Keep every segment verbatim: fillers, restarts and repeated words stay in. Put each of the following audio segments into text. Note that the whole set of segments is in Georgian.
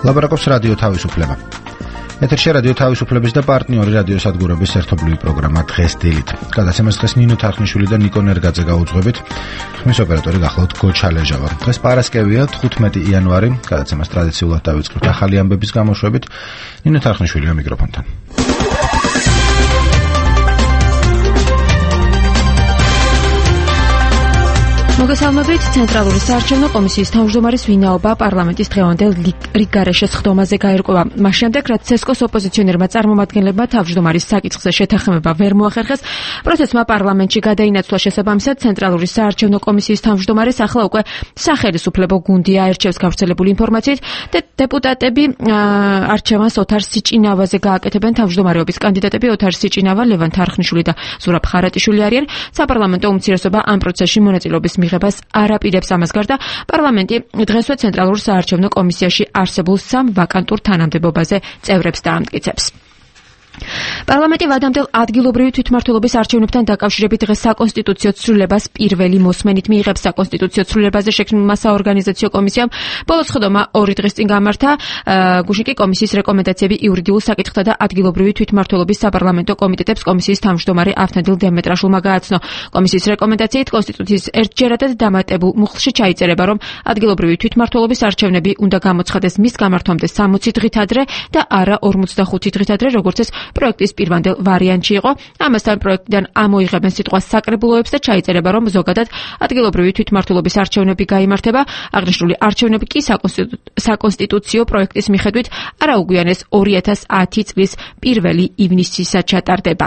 ლაპარაკობს რადიო თავისუფლება. ეთერში რადიო თავისუფლების და პარტნიორი რადიო სადგურების ერთობლივი პროგრამა დღეს დილით. გადაცემას დღეს ნინო თარხნიშვილი და ნიკო ნერგაძე გაუძღვებით. ხმის ოპერატორი გახლავთ გოჩალეჟავა. დღეს პარასკევია, თხუთმეტი იანვარი. გადაცემას ტრადიციულად დავიწყებთ ახალი ამბების გამოშვებით. ნინო თარხნიშვილია მიკროფონთან. მოგესალმებით. ცენტრალური საარჩევნო კომისიის თავმჯდომარის ვინაობა პარლამენტის დღევანდელ რიგგარეშე სხდომაზე გაირკვევა. მას შემდეგ, რაც ცესკოს ოპოზიციონერმა წარმომადგენლებმა თავმჯდომარის საკითხზე შეთანხმება ვერ მოახერხეს, პროცესმა პარლამენტში გადაინაცვლა. შესაბამისად, ცენტრალური საარჩევნო კომისიის თავმჯდომარის ახლა უკვე სახელმწიფო გუნდი აერჩევს. გავრცელებული ინფორმაციით, დეპუტატები არჩევანს ოთარ სიჭინავაზე გააკეთებენ. თავმჯდომარეობის კანდიდატები ოთარ სიჭინავა, ლევან თარხნიშვილი და ზურაბ ხარატიშვილი არიან. საპარლამენტო უმცირესობა ამ პროცესში მონაწილეობის მიღებას არ აპირებს. ამას გარდა პარლამენტი დღესვე ცენტრალურ საარჩევნო კომისიაში არსებულ სამ ვაკანტურ თანამდებობაზე წევრებს დაამტკიცებს. პარლამენტი ვადამდელ ადგილობრივი თვითმმართველობის არჩევნებთან დაკავშირებით დღეს საკონსტიტუციო ცვლილებას პირველი მოსმენით მიიღებს. საკონსტიტუციო ცვლილებაზე შექმნილმა საორგანიზაციო კომისიამ ბოლო სხდომა ორი დღის წინ გამართა. გუშინ კი კომისიის რეკომენდაციები იურიდიულ საკითხთა და ადგილობრივი თვითმმართველობის საპარლამენტო კომიტეტებს კომისიის თავმჯდომარე ავთანდილ დემეტრაშულმა გააცნო. კომისიის რეკომენდაციით კონსტიტუციის ერთჯერადად დამატებულ მუხლში ჩაიწერება, რომ ადგილობრივი თვითმმართველობის არჩევნები უნდა გამოცხადდეს მის გამართვამდე სამოცი დღით ადრე და არა ორმოცდახუთი დღით ადრე, როგორც ეს პროექტის პირვანდელ ვარიანტში იყო. ამასთან პროექტიდან ამოიღებენ სიტყვას საკრებულოებს და ჩაიწერება, რომ ზოგადად ადგილობრივი თვითმმართველობის არჩევნები გაიმართება. აღნიშნული არჩევნები კი საკონსტიტუციო პროექტის მიხედვით არაუგვიანეს ორი ათას ათი წლის პირველი ივნისისა ჩატარდება.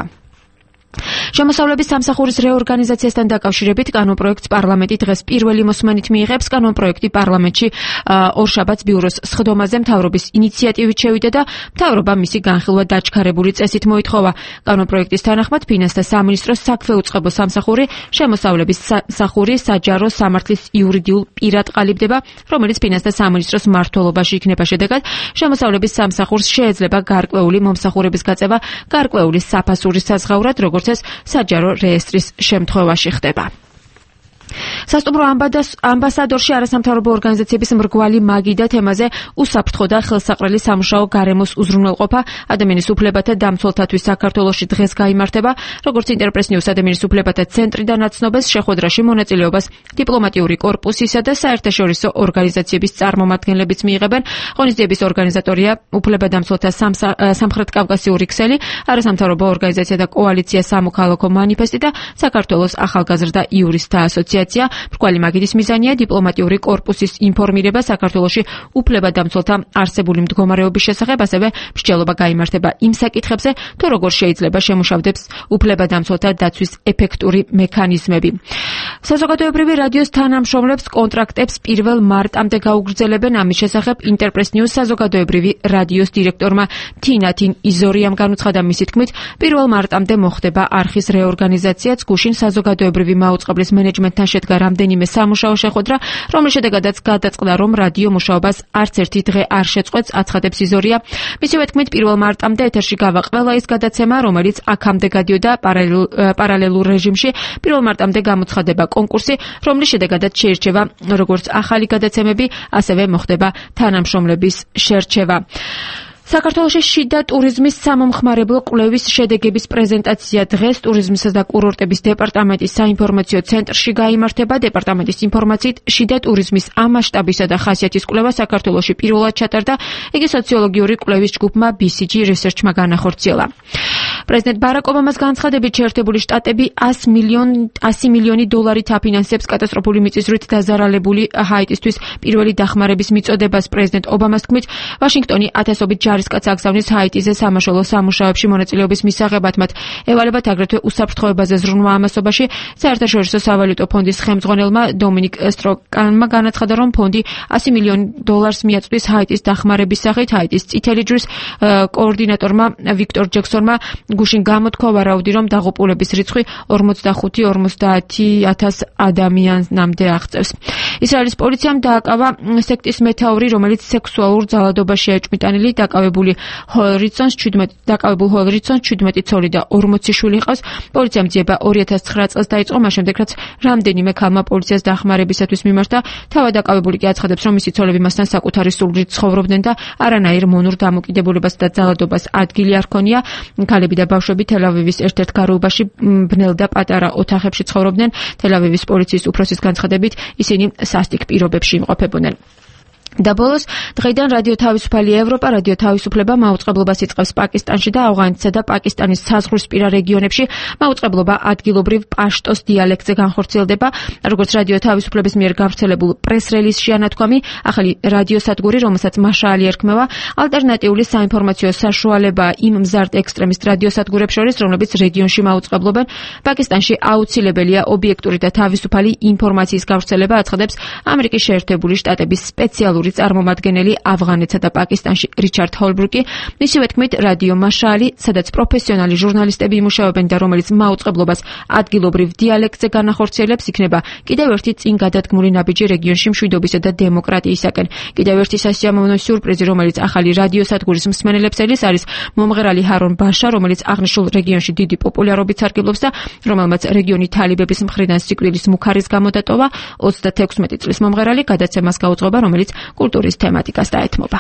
შემოსავლების სამსახურის რეორგანიზაციასთან დაკავშირებით კანონპროექტს პარლამენტი დღეს პირველი მოსმენით მიიღებს. კანონპროექტი პარლამენტში ორშაბათს ბიუროს სხდომაზე მთავრობის ინიციატივით შევიდა და მთავრობა მისი განხილვა დაჩქარებული წესით მოითხოვა. კანონპროექტის თანახმად ფინანსთა სამინისტროს საქვეუწყებო სამსახური შემოსავლების სამსახური საჯარო სამართლის იურიდიულ პირად ყალიბდება, რომელიც ფინანსთა სამინისტროს მმართველობაში იქნება. შედეგად შემოსავლების სამსახურს შეეძლება გარკვეული მომსახურების გაწევა გარკვეული საფასურის საზღაურად, როგორც ეს საჯარო რეესტრის შემთხვევაში ხდება. სასტუმრო ამბასადორში არასამთავრობო ორგანიზაციების მრგვალი მაგიდა თემაზე უსაფრთხო და ხელსაყრელი სამუშაო გარემოს უზრუნველყოფა ადამიანის უფლებათა დამცველთათვის საქართველოში დღეს გაიმართება. როგორც ინტერპრესნიუს ადამიანის უფლებათა ცენტრიდან აცნობეს, შეხვედრაში მონაწილეობას დიპლომატიური კორპუსისა და საერთაშორისო ორგანიზაციების წარმომადგენლებიც მიიღებენ. ღონისძიების ორგანიზატორია უფლებადამცველთა სამხრეთკავკასიური ქსელი, არასამთავრობო ორგანიზაცია და კოალიცია სამოქალაქო მანიფესტი და საქართველოს ახალგაზრდა იურისტთა ასოციაცია. მრგვალი მაგიდის მიზანია დიპლომატიური კორპუსის ინფორმირება საქართველოში უფლებადამცველთა არსებული მდგომარეობის შესახებ, ასევე მსჯელობა გაიმართება იმ საკითხებზე, თუ როგორ შეიძლება შემუშავდეს უფლებადამცველთა დაცვის ეფექტური მექანიზმები. საზოგადოებრივი რადიოს თანამშრომლებს კონტრაქტებს პირველ მარტამდე გაუგრძელებენ. ამის შესახებ ინტერპრესნიუს საზოგადოებრივი რადიოს დირექტორმა თინათინ იზორიამ განუცხადა. მისი თქმით, პირველ მარტამდე მოხდება არხის რეორგანიზაციაც. გუშინ საზოგადოებრივი მაუწყებლის მენეჯმენტთან შედგა რამდენიმე სამუშაო შეხვედრა, რომლის შედეგადაც გადაწყდა, რომ რადიო მუშაობას არც ერთი დღე არ შეწყვეტს, აცხადებს იზორია. მისივე თქმით, პირველ მარტამდე ეთერში გავა ყველა ის გადაცემა, რომელიც აქამდე გადიოდა პარალელურ რეჟიმში. პირველ მარტამდე გამოცხადება კონკურსი, რომლის შედეგადაც შეირჩევა როგორც ახალი გადაცემები, ასევე მოხდება თანამშრომლების შერჩევა. საქართველოში შიდა ტურიზმის სამომხმარებლო კვლევის შედეგების პრეზენტაცია დღეს ტურიზმისა და კურორტების დეპარტამენტის საინფორმაციო ცენტრში გაიმართება. დეპარტამენტის ინფორმაციით, შიდა ტურიზმის ამ მასშტაბისა და ხასიათის კვლევა საქართველოში პირველად ჩატარდა. იგი სოციოლოგიური კვლევის ჯგუფმა ბი სი ჯი Research-მა განახორციელა. პრეზიდენტ ბარაკ ობამას განცხადებით, შეერთებული შტატები ასი მილიონი დოლარით აფინანსებს კატასტროფული მიწისძვრით დაზარალებული ჰაიტისთვის პირველი დახმარების მიწოდებას. პრეზიდენტ ობამას თქმით, ვაშინგტონი ათასობით ჯარისკაცს აგზავნის ჰაიტიზე სამაშველო სამუშაოებში მონაწილეობის მისაღებად. მათ ევალებათ აგრეთვე უსაფრთხოებაზე ზრუნვა ამასობაში. საერთაშორისო სავალუტო ფონდის ხელმძღვანელმა დომინიკ სტროკანმა განაცხადა, რომ ფონდი ასი მილიონი დოლარს მიაწვდის ჰაიტის დახმარების სახით. ჰაიტის წითელი ჯვრის კოორდინატორმა ვიქტორ ჯექსონმა გუშინ გამოთქვა ვარაუდი, რომ დაღუპულების რიცხვი ორმოცდახუთი ორმოცდაათი ათას ადამიანამდე აღწევს. ისრაელის პოლიციამ დააკავა სექტის მეთაური, რომელიც სექსუალურ ძალადობაში ეჭვმიტანილი დაკავებული ჰოლრიცონს დაკავებულ ჰოლრიცონს შვიდმეტი ცოლი და ორმოცი შვილი ჰყავს. პოლიციამ ძიება ორი ათას ცხრა წელს დაიწყო, მას შემდეგ რაც რამდენიმე ქალმა პოლიციას დახმარებისათვის მიმართა. თავად დაკავებული კი აცხადებს, რომ მისი ცოლები მასთან საკუთარი სულრით ცხოვრობდნენ და არანაირ მონურ დამოკიდებულებას და ძალადობას ადგილი არ ჰქონია. ქალები და ბავშვები თელ-ავივის ერთ-ერთ გარეუბაში ბნელ და პატარა ოთახებში ცხოვრობდნენ. თელ-ავივის პოლიციის უფროსის განცხადებით, ისინი სასტიკ პირობებში იმყოფებოდნენ. და ბოლოს დღეიდან რადიო თავისუფალი ევროპა რადიო თავისუფლება მაუწყებლობას იწყებს პაკისტანში და ავღანეთსა და პაკისტანის საზღვრისპირა რეგიონებში. მაუწყებლობა ადგილობრივ პაშტოს დიალექტზე განხორციელდება. როგორც რადიო თავისუფლების მიერ გავრცელებულ პრეს-რელიზში ანათქვამი, ახალი რადიოსადგური, რომელსაც მაშაალი ერქმევა, ალტერნატიული საინფორმაციო საშუალებაა იმ მზარდ ექსტრემისტ რადიოსადგურებს შორის, რომლებიც რეგიონში მაუწყებლობენ. პაკისტანში აუცილებელია ობიექტური და თავისუფალი ინფორმაციის გავრცელება, აცხადებს ამერიკის შეერთებული შტატების სპეციალური წარმომადგენელი ავღანეთსა და პაკისტანში რიჩარდ ჰოლბრუკი. მისივე თქმით, რადიო მაშაალი, სადაც პროფესიონალი ჟურნალისტები იმუშავებენ და რომელიც მაუწყებლობას ადგილობრივ დიალექტზე განახორციელებს, იქნება კიდევ ერთი წინ გადადგმული ნაბიჯი რეგიონში მშვიდობისა და დემოკრატიისაკენ. კიდევ ერთი სასიამოვნო სიურპრიზი, რომელიც ახალი რადიოსადგურის მსმენელებს ელის, არის მომღერალი ჰარონ ბაშა, რომელიც აღნიშნულ რეგიონში დიდი პოპულარობით სარგებლობს და რომელმაც რეგიონი თალიბების მხრიდან სიკვდილის მუქარის გამო დატოვა. ოცდათექვსმეტი წლის მომღერალი გადაცემას გაუძღობა, რომელიც კულტურის თემატიკას დაეთმობა.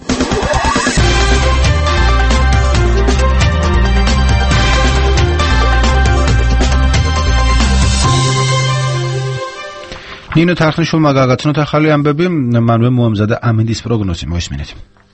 ნინო თარხნიშვილმა გაგაცნოთ ახალი ამბები, მანვე მოამზადა ამინდის პროგნოზი, მოისმინეთ.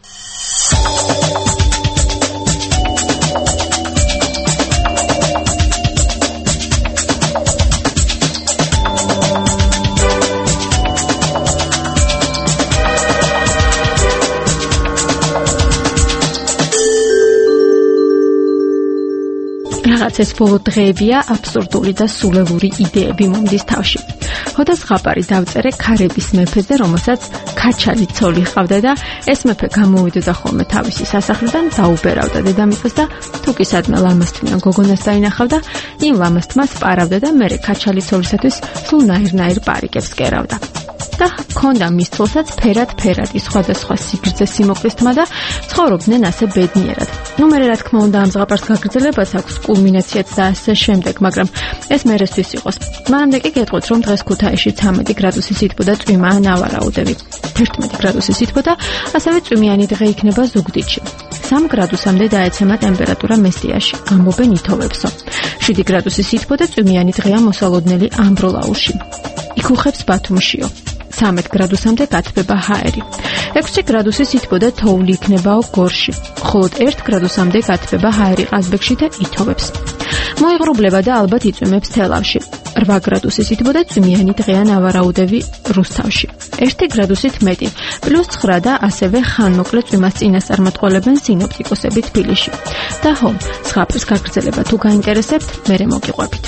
რაღაცის ბოლო დღეებია აბსურდული და სულელური იდეები მომდის თავში. ხოდა ზღაპარი დავწერე ქარების მეფეზე, რომელსაც ქაჩალი ცოლი ჰყავდა და ეს მეფე გამოვიდოდა ხოლმე თავისი სასახლიდან, დაუბერავდა დედამიწას და თუ კი სადმე ლამასთმიან გოგონას დაინახავდა, იმ ლამასთმას პარავდა და მერე ქაჩალი ცოლისათვის სულ ნაირ-ნაირ პარიკებს კერავდა. და ჰქონდა მის ცოლსაც ფერად-ფერადი სხვადასხვა სიგრძე სიმოკვლის თმა და ცხოვრობდნენ ასე ბედნიერად. ნუ მერე რა თქმა უნდა ამ ზღაპარს გაგრძელებას აქვს კულმინაციაც და ასე შემდეგ, მაგრამ ეს მერესთვის იყოს. მანამდე კი გეტყვით, რომ დღეს ქუთაისში ცამეტი გრადუსი სითბო და წვიმა ნავარაუდები. ერთმეტი გრადუსი სითბო და ასევე წვიმიანი დღე იქნება ზუგდიდში. სამ გრადუსამდე დაეცემა ტემპერატურა მესტიაში, ამბობენ ითოვებსო. შვიდი გრადუსი სითბო და წვიმიანი დღეა მოსალოდნელი ამბროლაურში. იქუხებს ბათუმშიო. ცამეტ გრადუსამდე გათბება ჰაერი. ექვსი გრადუსი სითბო და თოვლი იქნებაო გორში. მხოლოდ ერთ გრადუსამდე გათბება ჰაერი ყაზბეგში და ითოვებს. მოიღრუბლება და ალბათ იწვიმებს თელავში. რვა გრადუსი სითბო და წვიმიანი დღეა ნავარაუდები რუსთავში. ერთი გრადუსით მეტი, პლუს ცხრა და ასევე ხანმოკლე წვიმას წინასწარმეტყველებენ სინოპტიკოსები თბილისში. და ხო, ზღაპრის გაგრძელება თუ გაინტერესებთ, მერე მოგიყვებით.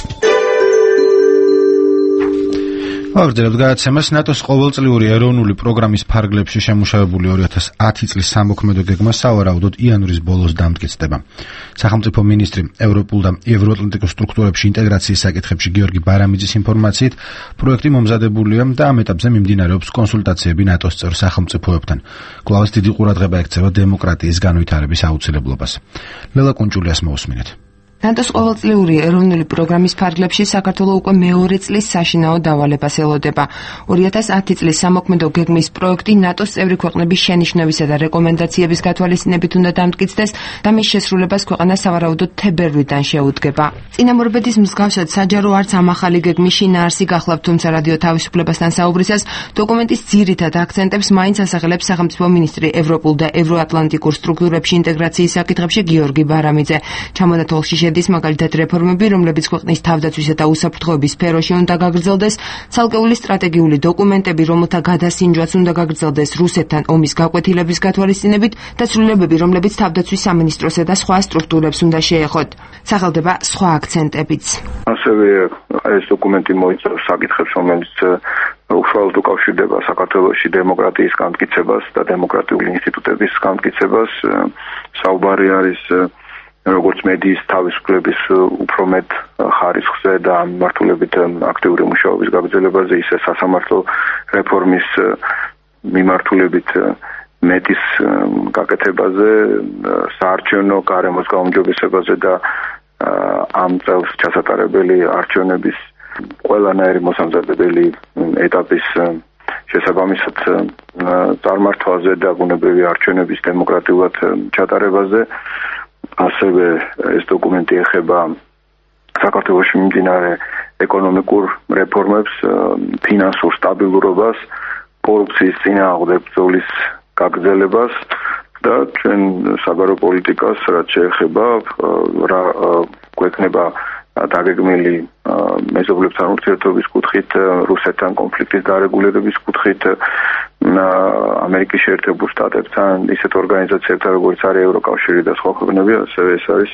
ვაგრძელებთ გადაცემას. ნატოს ყოველწლიური ეროვნული პროგრამის ფარგლებში შემუშავებული ორი ათას ათი წლის სამოქმედო გეგმა სავარაუდოდ იანვრის ბოლოს დამტკიცდება. სახელმწიფო მინისტრი ევროპულ და ევროატლანტიკურ სტრუქტურებში ინტეგრაციის საკითხებში გიორგი ბარამიძის ინფორმაციით, პროექტი მომზადებულია და ამ ეტაპზე მიმდინარეობს კონსულტაციები ნატოს წევრ სახელმწიფოებთან. კვლავ დიდი ყურადღება ექცევა დემოკრატიის განვითარების აუცილებლობას. ლელა კუნჭულიას მოусმინეთ. ნატოს ყოველწლიური ეროვნული პროგრამის ფარგლებში საქართველოს უკვე მეორე წლის საშინაო დავალებას ელოდება. ორი ათას ათი წლის სამოქმედო გეგმის პროექტი ნატოს წევრი ქვეყნების შენიშვნებისა და რეკომენდაციების გათვალისწინებით უნდა დამტკიცდეს და მის შესრულებას ქვეყანა სავარაუდოდ თებერვლიდან შეუდგება. წინამორბედის მსგავსად საჯარო არც ამ ახალი გეგმის შინაარსი გახლავთ, თუმცა რადიო თავისუფლებასთან საუბრისას დოკუმენტის ძირითად აქცენტებს მაინც ასახელებს სახელმწიფო მინისტრი ევროპულ და ევროატლანტიკურ სტრუქტურებში ინტეგრაციის საკითხებში გიორგი ბარამიძე. ჩამონათვალში შედის მაგალითად რეფორმები, რომლებიც ქვეყნის თავდაცვისა და უსაფრთხოების სფეროში უნდა გაგრძელდეს, ცალკეული სტრატეგიული დოკუმენტები, რომელთა გადასინჯვაც უნდა გაგრძელდეს რუსეთთან ომის გაკვეთილების გათვალისწინებით და ცვლილებები, რომლებიც თავდაცვის სამინისტროსა და სხვა სტრუქტურებს უნდა შეეხოთ. სახელდება სხვა აქცენტებიც. ასევე ეს დოკუმენტი მოიცავს საკითხებს, რომელიც უშუალოდ უკავშირდება საქართველოში დემოკრატიის განმტკიცებას და დემოკრატიული ინსტიტუტების განმტკიცებას. საუბარი არის როგორც მედიის თავისუფლების უფრო მეტ ხარისხზე და ამ მიმართულებით აქტიური მუშაობის გაგრძელებაზე, ისე სასამართლო რეფორმის მიმართულებით მედიის გაკეთებაზე, საარჩევნო გარემოს გაუმჯობესებაზე და ამ წელს ჩასატარებელი არჩევნების ყველანაირი მოსამზადებელი ეტაპის შესაბამისად წარმართვაზე და ბუნებრივი არჩევნების დემოკრატიულად ჩატარებაზე. ასევე ეს დოკუმენტი ეხება საქართველოში მიმდინარე ეკონომიკურ რეფორმებს, ფინანსურ სტაბილურობას, კორუფციის წინააღმდეგ ბრძოლის გაგრძელებას და ჩვენ საგარეო პოლიტიკას, რაც შეეხება რა გვექნება დაგეგმილი მეზობლებთან ურთიერთობის კუთხით, რუსეთთან კონფლიქტის დარეგულირების კუთხით, ამერიკის შეერთებულ შტატებთან, ისეთ ორგანიზაციებთან, როგორც არის ევროკავშირი და სხვა ქვეყნები, ასევე ეს არის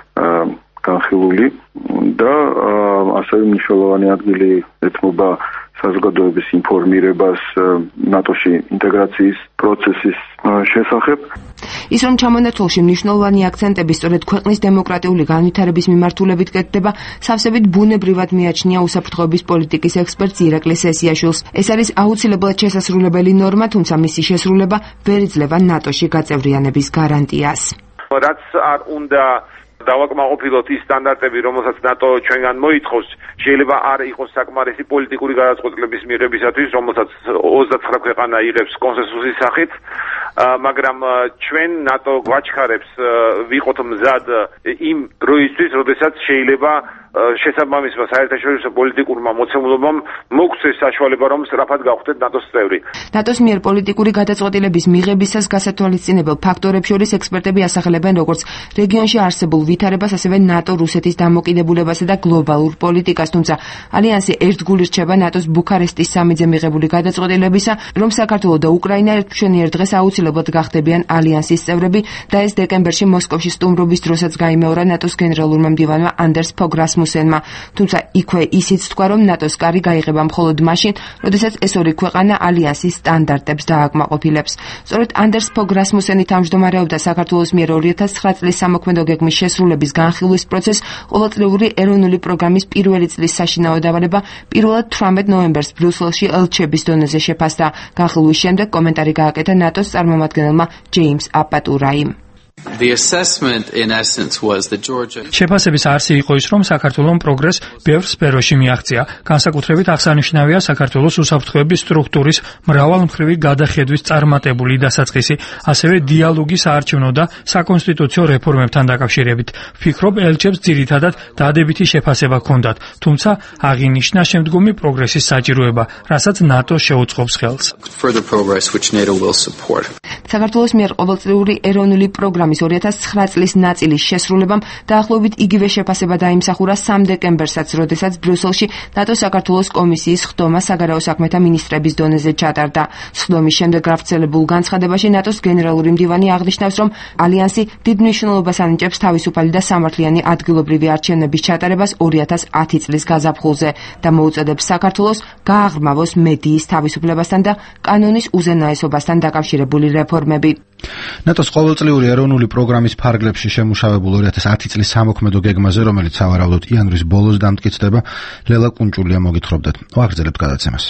განხილული და ასევე მნიშვნელოვანი ადგილი ეთმობა საზოგადოების ინფორმირებას ნატოში ინტეგრაციის პროცესის შესახებ. ის რომ ჩამონათვალში მნიშვნელოვანი აქცენტები სწორედ ქვეყნის დემოკრატიული განვითარების მიმართულებით კეთდება, სავსებით ბუნებრივად მიაჩნია უსაფრთხოების პოლიტიკის ექსპერტ ირაკლი სესიაშვილს. ეს არის აუცილებლად შესასრულებელი ნორმა, თუმცა მისი შესრულება ვერ იძლევა ნატოში გაწევრიანების გარანტიას. რაც არ უნდა დავაკმაყოფილოთ ის სტანდარტები, რომელსაც ნატო ჩვენგან მოითხოვს, შეიძლება არ იყოს საკმარისი პოლიტიკური გადაწყვეტილების მიღებისათვის, რომელსაც ოცდათხრა ქვეყანა იღებს კონსენსუსის სახით, მაგრამ ჩვენ ნატო გვაჩქარებს ვიყოთ მზად იმ დროისთვის, როდესაც შეიძლება შესაბამისმა საერთაშორისო პოლიტიკურმა მოცემულობამ მოგცეს საშუალება, რომ სწრაფად გავხდეთ ნატოს წევრი. ნატოს მიერ პოლიტიკური გადაწყვეტილების მიღებისას გასათვალისწინებელ ფაქტორებს შორის ექსპერტები ასახელებენ როგორც რეგიონში არსებულ ვითარებას, ასევე ნატო-რუსეთის დამოკიდებულებასა და გლობალურ პოლიტიკას, თუმცა ალიანსი ერთგული რჩება ნატოს ბუქარესტის სამიძე მიღებული გადაწყვეტილებისა, რომ საქართველო და უკრაინა ერთგვარად დღეს აუცილებლად გახდებიან ალიანსის წევრები და ეს დეკემბერში მოსკოვში სტუმრობის დროსაც გაიმეორა ნატოს გენერალურმა მდივანმა ანდერს ფოგ რასმუსენმა, თუმცა იქვე ისიც თქვა, რომ ნატოს კარი გაიღება მხოლოდ მაშინ, როდესაც ეს ორი ქვეყანა ალიანსის სტანდარტებს დააკმაყოფილებს. სწორედ ანდერს ფოგ რასმუსენი თავმჯდომარეობდა საქართველოს მიერ ორი ათას ცხრა წლის სამოქმედო გეგმის შესრულების განხილვის პროცესს, ყოველწლიური ეროვნული პროგრამის პირველი წლის საშინაო დავალება პირველად თვრამეტ ნოემბერს ბრიუსელში ელჩების დონეზე შეფასდა. განხილვის შემდეგ კომენტარი გააკეთა ნატოს წარმომადგენელმა ჯეიმს აპატურაიმ. The assessment in essence was that Georgia შეფასების არსი იყო ის, რომ საქართველოს პროგრესს ბევრ სფეროში მიაღწია. განსაკუთრებით აღსანიშნავია საქართველოს უსაფრთხოების სტრუქტურის მრავალმხრივი გადახედვის წარმატებული დასაწყისი, ასევე დიალოგი საარჩევნო და საკონსტიტუციო რეფორმებთან დაკავშირებით. ვფიქრობ, ელჩებს ძირითადად დადებითი შეფასება ჰქონდათ, თუმცა აღინიშნა შემდგომი პროგრესის საჭიროება, რასაც ნატო შეუწყობს ხელს. Further progress which NATO will support. საქართველოს მიერ ყოველწლიური ეროვნული პროგრამის ორი ათას ცხრა წლის ნაწილის შესრულებამ დაახლოებით იგივე შეფასება დაიმსახურა სამ დეკემბერსაც, როდესაც ბრიუსელში ნატო საქართველოს კომისიის ხდომა საგარეო საქმეთა მინისტრების დონეზე ჩატარდა. ხდომის შემდეგ გავრცელებულ განცხადებაში ნატოს გენერალური მდივანი აღნიშნავს, რომ ალიანსი დიდ მნიშვნელობას ანიჭებს თავისუფალი და სამართლიანი ადგილობრივი არჩევნების ჩატარებას ორი ათას ათი წლის გაზაფხულზე და მოუწოდებს საქართველოს გააღრმავოს მედიის თავისუფლებასთან და კანონის უზენაესობასთან დაკავშირებული რეფორმები. ნატოს ყოველწლიური ეროვნული პროგრამის ფარგლებში შემუშავებულ ორი ათას ათი წლის სამოქმედო გეგმაზე, რომელიც სავარაუდოდ იანვრის ბოლოს დამტკიცდება, ლელა კუნჭულია მოგითხრობდეთ. ვაგრძელებთ გადაცემას.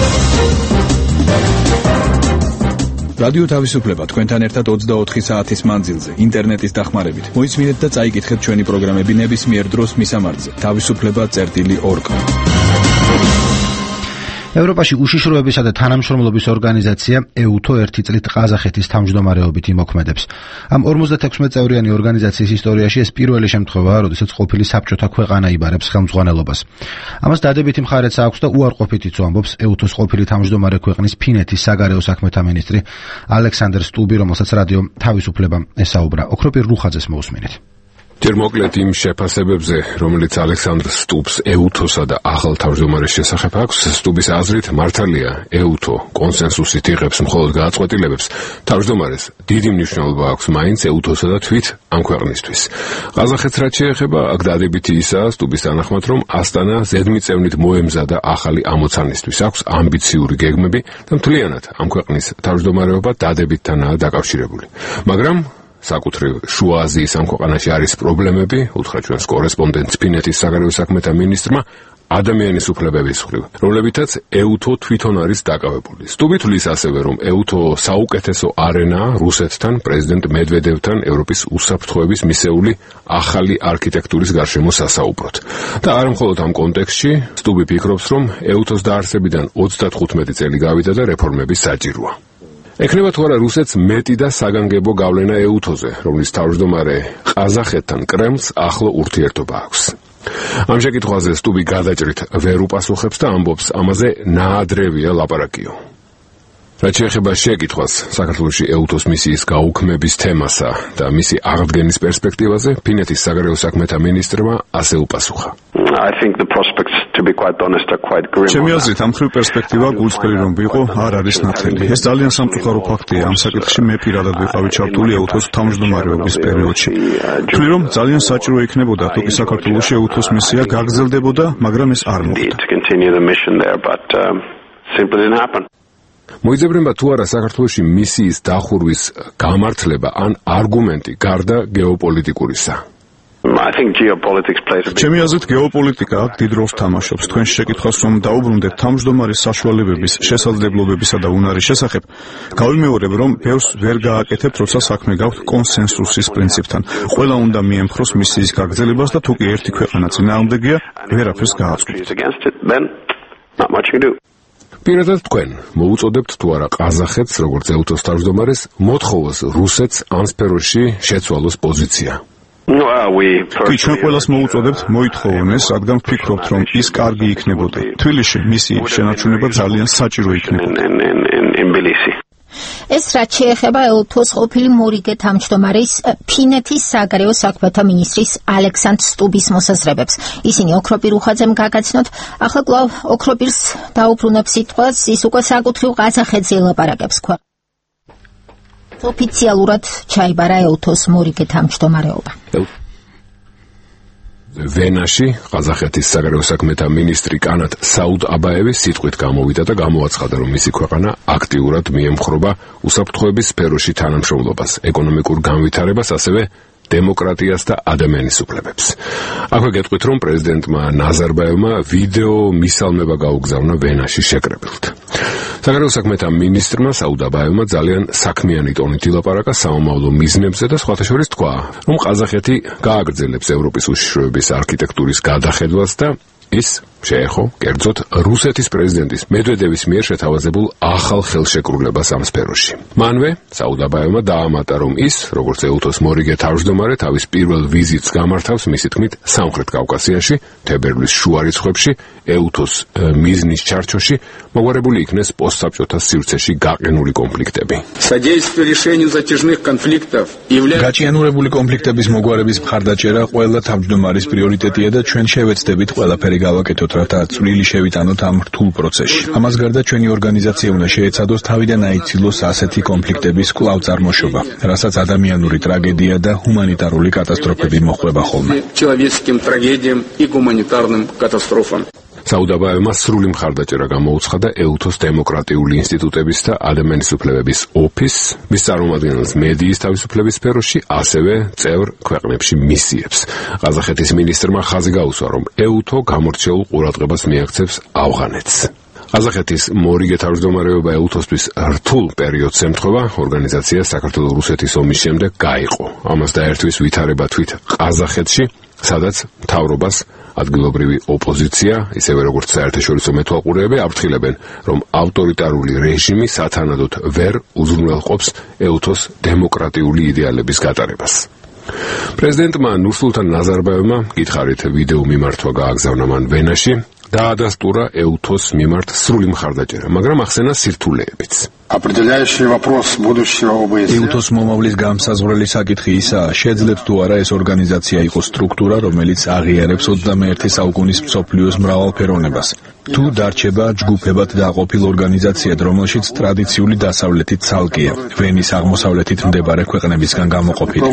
რადიო თავისუფლება თქვენთან ერთად ოცდაოთხი საათის მანძილზე, ინტერნეტის დახმარებით. მოისმინეთ და წაიკითხეთ ჩვენი პროგრამები ნებისმიერ დროს მისამართზე. თავისუფლება წერტილი ორგ. ევროპაში უშიშროებისა და თანამშრომლობის ორგანიზაცია ეუთო ერთი წლით ყაზახეთის თავმჯდომარეობით იმოქმედებს. ამ ორმოცდათექვსმეტ წევრიანი ორგანიზაციის ისტორიაში ეს პირველი შემთხვევაა, როდესაც ყოფილი საბჭოთა ქვეყანა იბარებს ხელმძღვანელობას. ამას დადებითი მხარეც აქვს და უარყოფითიც ვამბობს ეუთოს ყოფილი თავმჯდომარე ქვეყნის ფინეთის საგარეო საქმეთა მინისტრი ალექსანდრ სტუბი, რომელსაც რადიო თავისუფლება ესაუბრა. ოქროპირ რუხაძეს მოусმინეთ. ჯერ მოკლედ იმ შეფასებებზე, რომელიც ალექსანდრ სტუბს ეუთოსა და ახალ თავმჯდომარის შესახებ აქვს, სტუბის აზრით მართალია ეუთო კონსენსუსით იღებს მხოლოდ გადაწყვეტილებებს, თავმჯდომარეს დიდი მნიშვნელობა აქვს მაინც ეუთოსა და თვით ამ ქვეყნისთვის. ყაზახეთს რაც შეეხება, აქ დადებითი ისაა სტუბის თანახმად, რომ ასტანა ზედმიწევნით მოემზადა ახალი ამოცანისთვის, აქვს ამბიციური გეგმები და მთლიანად ამ ქვეყნის თავმჯდომარეობა დადებითთანაა დაკავშირებული. მაგრამ საკუთრივ შუა აზიის ამ ქვეყანაში არის პრობლემები, უთხრა ჩვენს კორესპონდენტს ფინეთის საგარეო საქმეთა მინისტრმა, ადამიანის უფლებების მხრივ, რომლებითაც ეუთო თვითონ არის დაკავებული. სტუბი თვლის ასევე, რომ ეუთო საუკეთესო არენაა რუსეთთან, პრეზიდენტ მედვედევთან ევროპის უსაფრთხოების მისეული ახალი არქიტექტურის გარშემო სასაუბროთ. და არ მხოლოდ ამ კონტექსტში, სტუბი ფიქრობს, რომ ეუთოს დაარსებიდან ოცდათხუთმეტი წელი გავიდა და რეფორმები საჭიროა. ექნება თუ არა რუსეთს მეტი და საგანგებო გავლენა ეუთოზე, რომლის თავმჯდომარე ყაზახეთთან კრემლს ახლო ურთიერთობა აქვს. ამ შეკითხვაზე სტუბი გადაჭრით ვერ უპასუხებს და ამბობს, ამაზე ნაადრევია ლაპარაკიო. რაც შეეხება შეკითხვას საქართველოში ეუთოს მისიის გაუქმების თემასა და მისი აღდგენის პერსპექტივაზე, ფინეთის საგარეო საქმეთა მინისტრმა ასე უპასუხა. I think the prospects, to be quite honest, are quite grim. ჩემი აზრით, ამ ხრივ პერსპექტივა გულწრფელი რომ ვიყო, არ არის ნათელი. ეს ძალიან სამწუხარო ფაქტია. ამ საკითხში მე პირადად ვიყავი ჩართული ეუთოს თავმჯდომარეობის პერიოდში. ვთვლი, რომ ძალიან საჭირო იქნებოდა, თუკი საქართველოში ეუთოს მისია გაგრძელდებოდა, მაგრამ ეს არ მოხდა. მოიძებნება თუ არა საქართველოში მისიის დახურვის გამართლება ან არგუმენტი გარდა გეოპოლიტიკურისა? I think geopolitics plays a big role. ჩემი აზრით, გეოპოლიტიკა დიდ როლს თამაშობს. თქვენ შეკითხვას რომ დაუბრუნდეთ თავმჯდომარის საშუალებების, შესაძლებლობებისა და უნარის შესახებ, გავიმეორებ, რომ ბევრს ვერ გააკეთებთ, როცა საქმე გაქვთ კონსენსუსის პრინციპთან. ყველა უნდა მიემხროს მისიის გაგრძელებას და თუკი ერთი ქვეყანა წინააღმდეგია, ვერაფერს გააწყობთ. პირადად თქვენ მოუწოდებთ თუ არა ყაზახეთს, როგორც ეუთოს თავმჯდომარეს, მოთხოვოს რუსეთს ამ სფეროში შეცვალოს პოზიცია? კი, ჩვენ ყველას მოუწოდებთ მოითხოვონ ეს, რადგან ვფიქრობთ, რომ ის კარგი იქნებოდა. თბილისში მისი შენარჩუნება ძალიან საჭირო იქნებოდა. ეს რაც შეეხება ეუთოს ყოფილი მორიგე თავმჯდომარის ფინეთის საგარეო საქმეთა მინისტრის ალექსანდრ სტუბის მოსაზრებებს. ისინი ოქროპირ უხაძემ გაგაცნოთ, ახლა კვლავ ოქროპირს დაუბრუნებს სიტყვას, ის უკვე საკუთრივ ყაზახეთზე ელაპარაკებს ქვ. ოფიციალურად ჩაიბარა ეუთოს მორიგე თავმჯდომარეობა. ვენაში ყაზახეთის საგარეო საქმეთა მინისტრი კანატ საუდ-აბაევი სიტყვით გამოვიდა და გამოაცხადა, რომ მისი ქვეყანა აქტიურად მიემხრობა უსაფრთხოების სფეროში თანამშრომლობას, ეკონომიკურ განვითარებას, ასევე დემოკრატიას და ადამიანის უფლებებს. აქვე გეტყვით, რომ პრეზიდენტმა ნაზარბაევმა ვიდეო მისალმება გაუგზავნა ვენაში შეკრებილთ. საგარეო საქმეთა მინისტრმა საუდ-აბაევმა ძალიან საქმიანი ტონით ილაპარაკა სამომავლო მიზნებზე და სხვათა შორის თქვა, რომ ყაზახეთი გააგრძელებს ევროპის უშიშროების არქიტექტურის გადახედვას და ის შეეხო კერძოდ რუსეთის პრეზიდენტის მედვედევის მიერ შეთავაზებულ ახალ ხელშეკრულებას ამ სფეროში. მანვე საუდ-აბაევმა დაამატა, რომ ის, როგორც ეუთოს მორიგე თავმჯდომარე, თავის პირველ ვიზიტს გამართავს, მისი თქმით, სამხრეთ კავკასიაში, თებერვლის შუა რიცხვებში, ეუთოს მიზნის ჩარჩოში მოგვარებული იქნეს პოსტსაბჭოთა სივრცეში გაყინული კონფლიქტები. გაჭიანურებული კონფლიქტების მოგვარების მხარდაჭერა ყველა თავმჯდომარის პრიორიტეტია და ჩვენ შევეცდებით ყველაფერი გავაკეთოთ, რათა წვლილი შევიტანოთ ამ რთულ პროცესში. ამას გარდა ჩვენი ორგანიზაცია უნდა შეეცადოს თავიდან აიცილოს ასეთი კონფლიქტების კვლავ წარმოშობა, რასაც ადამიანური ტრაგედია და ჰუმანიტარული კატასტროფები მოჰყვება ხოლმე. საუდ-აბაევმა სრული მხარდაჭერა გამოუცხადა ეუთოს დემოკრატიული ინსტიტუტების და ადამიანის უფლებების ოფისს, მის წარმომადგენელს მედიის თავისუფლების სფეროში, ასევე წევრ ქვეყნებში მისიებს. ყაზახეთის მინისტრმა ხაზი გაუსვა, რომ ეუთო გამორჩეულ ყურადღებას მიაქცევს ავღანეთს. ყაზახეთის მორიგე თავმჯდომარეობა ეუთოსთვის რთულ პერიოდს ემთხვევა, ორგანიზაცია საქართველო-რუსეთის ომის შემდეგ გაიყო. ამას დაერთვის ვითარება თვით ყაზახეთში, სადაც მთავრობას ადგილობრივი ოპოზიცია, ისევე როგორც საერთაშორისო მეთვალყურეები აფრთხილებენ, რომ ავტორიტარული რეჟიმი სათანადოდ ვერ უზრუნველყოფს ეუთოს დემოკრატიული იდეალების გატარებას. პრეზიდენტმა ნურსულთან ნაზარბაევმა გითხარით ვიდეო მიმართვა გააგზავნა მან ვენაში, დაადასტურა ეუთოს მიმართ სრული მხარდაჭერა, მაგრამ ახსენა სირთულეებიც. ეუთოს მომავლის გამსაზღვრელი საკითხი ისაა, შეძლებს თუ არა ეს ორგანიზაცია იყოს სტრუქტურა, რომელიც აღიარებს ოცდამეერთი საუკუნის მსოფლიოს მრავალფეროვნებას. თუ დარჩება ჯგუფებად დაყოფილ ორგანიზაციად, რომელშიც ტრადიციული დასავლეთი ცალკეა, ვენის აღმოსავლეთით მდებარე ქვეყნებისგან გამოყოფილი.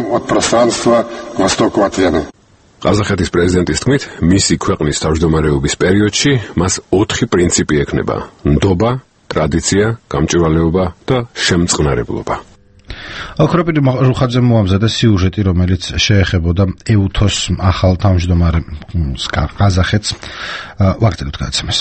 ყაზახეთის პრეზიდენტის თქმით, მისი ქვეყნის თავმჯდომარეობის პერიოდში მას ოთხი პრინციპი ექნება: ნდობა, ტრადიცია, გამჭვირვალეობა და შემწყნარებლობა. ოქროპირი რუხაძე მოამზადა სიუჟეტი, რომელიც შეეხებოდა ეუთოს ახალ თავმჯდომარე ყაზახეთს. ვაგრძელებთ გადაცემას.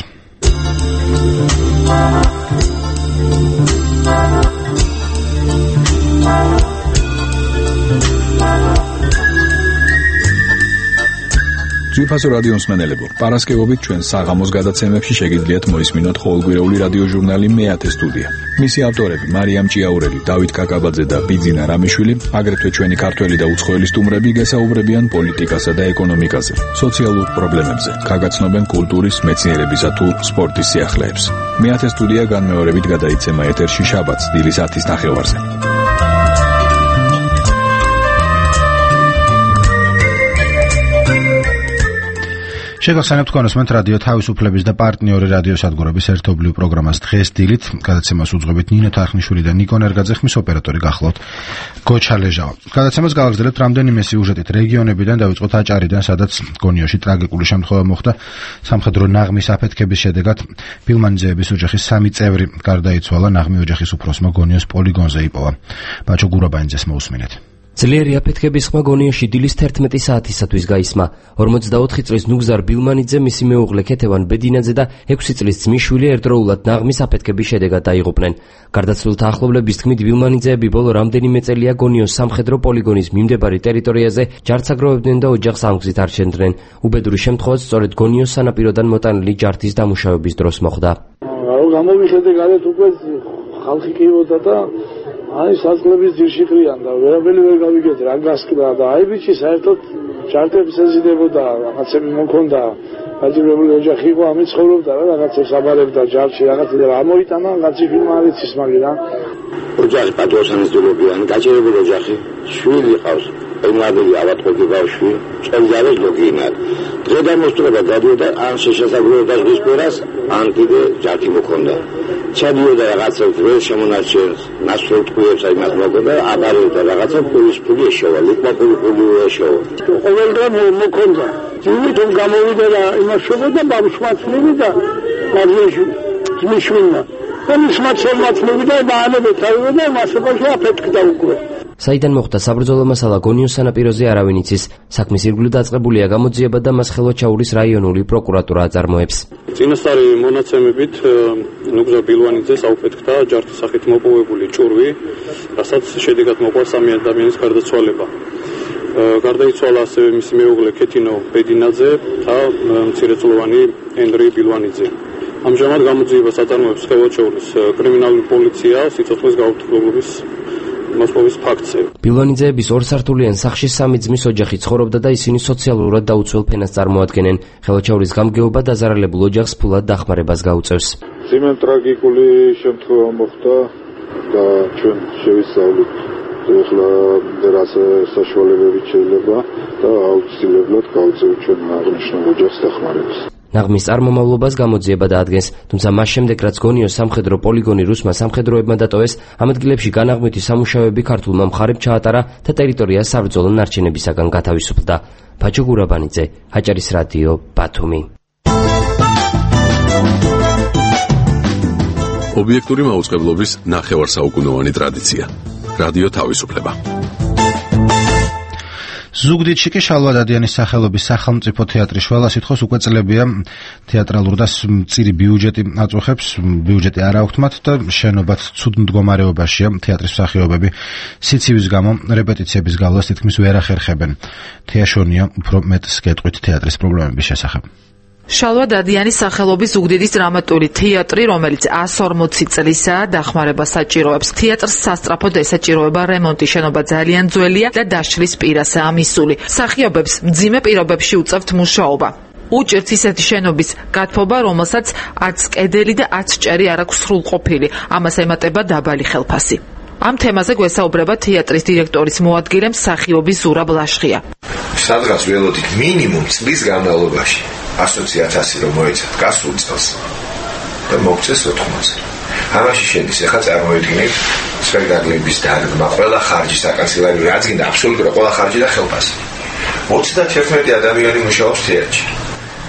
ძვირფასო რადიო მსმენელებო, პარასკევობით ჩვენ საღამოს გადაცემებში შეგიძლიათ მოისმინოთ ყოველკვირეული რადიო ჟურნალი მეათე სტუდია. მისი ავტორები მარიამ ჭიაურელი, დავით კაკაბაძე და ბიძინა რამიშვილი, აგრეთვე ჩვენი ქართველი და უცხოელი სტუმრები გესაუბრებიან პოლიტიკასა და ეკონომიკაზე, სოციალურ პრობლემებზე, გაგაცნობენ კულტურის, მეცნიერებისა თუ სპორტის სიახლეებს. მეათე სტუდია განმეორებით გადაიცემა ეთერში შაბათს დილის ათის ნახევარზე. შეგახსენებთ კონსმენტ რადიო თავისუფლების და პარტნიორი რადიოსადგურების ერთობლივ პროგრამას დღეს დილით გადაცემას უძღვებით ნინო თარხნიშვილი და ნიკო ნერგაძე, ხმის ოპერატორი გახლავთ გოჩა ლეჟავა. გადაცემას გავაგრძელებთ რამდენიმე სიუჟეტით რეგიონებიდან, დავიწყოთ აჭარიდან, სადაც გონიოში ტრაგიკული შემთხვევა მოხდა. სამხედრო ნაღმის აფეთქების შედეგად ბილმანიძეების ოჯახის სამი წევრი გარდაიცვალა, ნაღმი ოჯახის უფროსმა გონიოს პოლიგონზე იპოვა. ბაჭო გურაბანიძეს მოусმინეთ. ძლიერი აფეთქების ხმა გონიაში დილის თერთმეტი საათისათვის გაისმა. ორმოცდაოთხი წლის ნუგზარ ბილმანიძე, მისი მეუღლე ქეთევან ბედინაძე და ექვსი წლის ძმისშვილი ერთდროულად ნაღმის აფეთქების შედეგად დაიღუპნენ. გარდაცვლილთა ახლობლების თქმით, ბილმანიძეები ბოლო რამდენიმე წელია გონიოს სამხედრო პოლიგონის მიმდებარე ტერიტორიაზე ჯარდს აგროვებდნენ და ოჯახს ამგზით არჩენდნენ. უბედური შემთხვევაც სწორედ გონიოს სანაპიროდან მოტანილი ჯარდის დამუშავების დროს მოხდა. გამოვიხედე გარეთ უკვე ხალხი კივოდა და აი საწყლების ძირში ყრიან და ვერაფერი ვერ გავიგეთ რა გასკდა და აი ბიჭი საერთოდ ჯარტებს ეზიდებოდა, რაღაცები მოქონდა, გაჭირვებული ოჯახი იყო, ამით ცხოვრობდა რა, რაღაცებს აბარებდა ჯარში, რაღაცა ამოიტანა, კაცი ფილმ არ იცის მაგრამ ოჯახი პატრონსანისდულობიანი, გაჭირვებული ოჯახი, შვილი ყავს, ემლადელი ავატყობი ბავშვი, წელზარეს ლოგინად. დღედა მოსწრება გადიოდა ან შეშესაგროვდა ზღვის პირას, ან კიდე ჯარში მოქონდა. ჩადიოდა რაღაცა ვერ შემონარჩენს, ნასროლ ტყუებს აი მას მოგდა, აბარებდა რაღაცა პულის პული ეშოვა, ლიკმა პული პული ეშოვა. ყოველდღე მოქონდა. ძიმითում გამოვიდა და იმას შეგოდა ბავშვაცნები და მაგიში ძმისშვილმა. და მის მაცემაცნები და ბაანები თავიდა მასობაში აფეთქდა უკვე. საიდან მოხდა საბრძოლო მასალა გონიოს სანაპიროზე არავინ იცის. საქმის ირგვლივ დაწყებულია გამოძიება და მას ხელვაჩაურის რაიონული პროკურატურა აწარმოებს. წინასწარი მონაცემებით ნუგზარ ბილმანიძეს აუფეთქდა ჯარდის სახით მოპოვებული ჭურვი, რასაც შედეგად მოყვა სამი ადამიანის გარდაცვალება. გარდაიცვალა ასევე მისი მეუღლე ქეთინო ბედინაძე და მცირეწლოვანი ენდრი ბილმანიძე. ამჟამად გამოძიებას აწარმოებს ხელვაჩაურის კრიმინალური პოლიცია სიცოცხლის გაუქმების მოსპოვის ფაქტზე. ბილმანიძეების ორსართულიან სახლში სამი ძმის ოჯახი ცხოვრობდა და ისინი სოციალურად დაუცველ ფენას წარმოადგენენ. ხელვაჩაურის გამგეობა დაზარალებულ ოჯახს ფულად დახმარებას გაუწევს. ძიმემ ტრაგიკული შემთხვევა მოხდა და ჩვენ შევისწავლით ეხლა რაც საშუალებები შეიძლება და აუცილებლად გავუწევთ ჩვენ აღნიშნულ ოჯახს დახმარებას. ნაღმის წარმომავლობას გამოძიება დაადგენს, თუმცა მას შემდეგ რაც გონიოს სამხედრო პოლიგონი რუსმა სამხედროებმა დატოვეს, ამ ადგილებში განაღმვითი სამუშაოები ქართულმა მხარემ ჩაატარა და ტერიტორია საბრძოლო ნარჩენებისაგან გათავისუფლდა. ბაჭო გურაბანიძე, აჭარის რადიო, ბათუმი. ობიექტური მაუწყებლობის ნახევარსაუკუნოვანი ტრადიცია. რადიო თავისუფლება. ზუგდიდში კი შალვა დადიანის სახელობის სახელმწიფო თეატრის შველა სიტყვის უკვე წლებია თეატრალურ და მწირი ბიუჯეტი აწუხებს, ბიუჯეტი არ აქვთ მათ და შენობად ცუდ მდგომარეობაშია თეატრის მსახიობები. სიცივის გამო რეპეტიციების გავლას თითქმის ვერ ახერხებენ. თეაშონია უფრო მეტს გეტყვით თეატრის პრობლემების შესახებ. შალვა დადიანის სახელობის ზუგდიდის დრამატული თეატრი, რომელიც ას ორმოცი წლისაა, დახმარება საჭიროებს. თეატრს სასწრაფოდ ესაჭიროება რემონტი, შენობა ძალიან ძველია და დაშლის პირასაა მისული. მსახიობებს მძიმე პირობებში უწევთ მუშაობა. უჭირთ ისეთი შენობის გათბობა, რომელსაც ათს კედელი და ათს ჭერი არ აქვს სრულყოფილი. ამას ემატება დაბალი ხელფასი. ამ თემაზე გვესაუბრება თეატრის დირექტორის მოადგილე მსახიობი ზურაბ ლაშხია. სადღაც ველოდით მინიმუმ წლის განმავლობაში ასოცი ათასი რომ მოეცა გასულ წელს და მოგწეს ოთხმოცი. ამაში შედის ახლა წარმოიდგინეთ სპექტაკლების დადგმა, ყველა ხარჯი საკანცელარიო რაც გინდა აბსოლუტურად ყველა ხარჯი და ხელფასი. ოცდათერთმეტი ადამიანი მუშაობს თეატრში.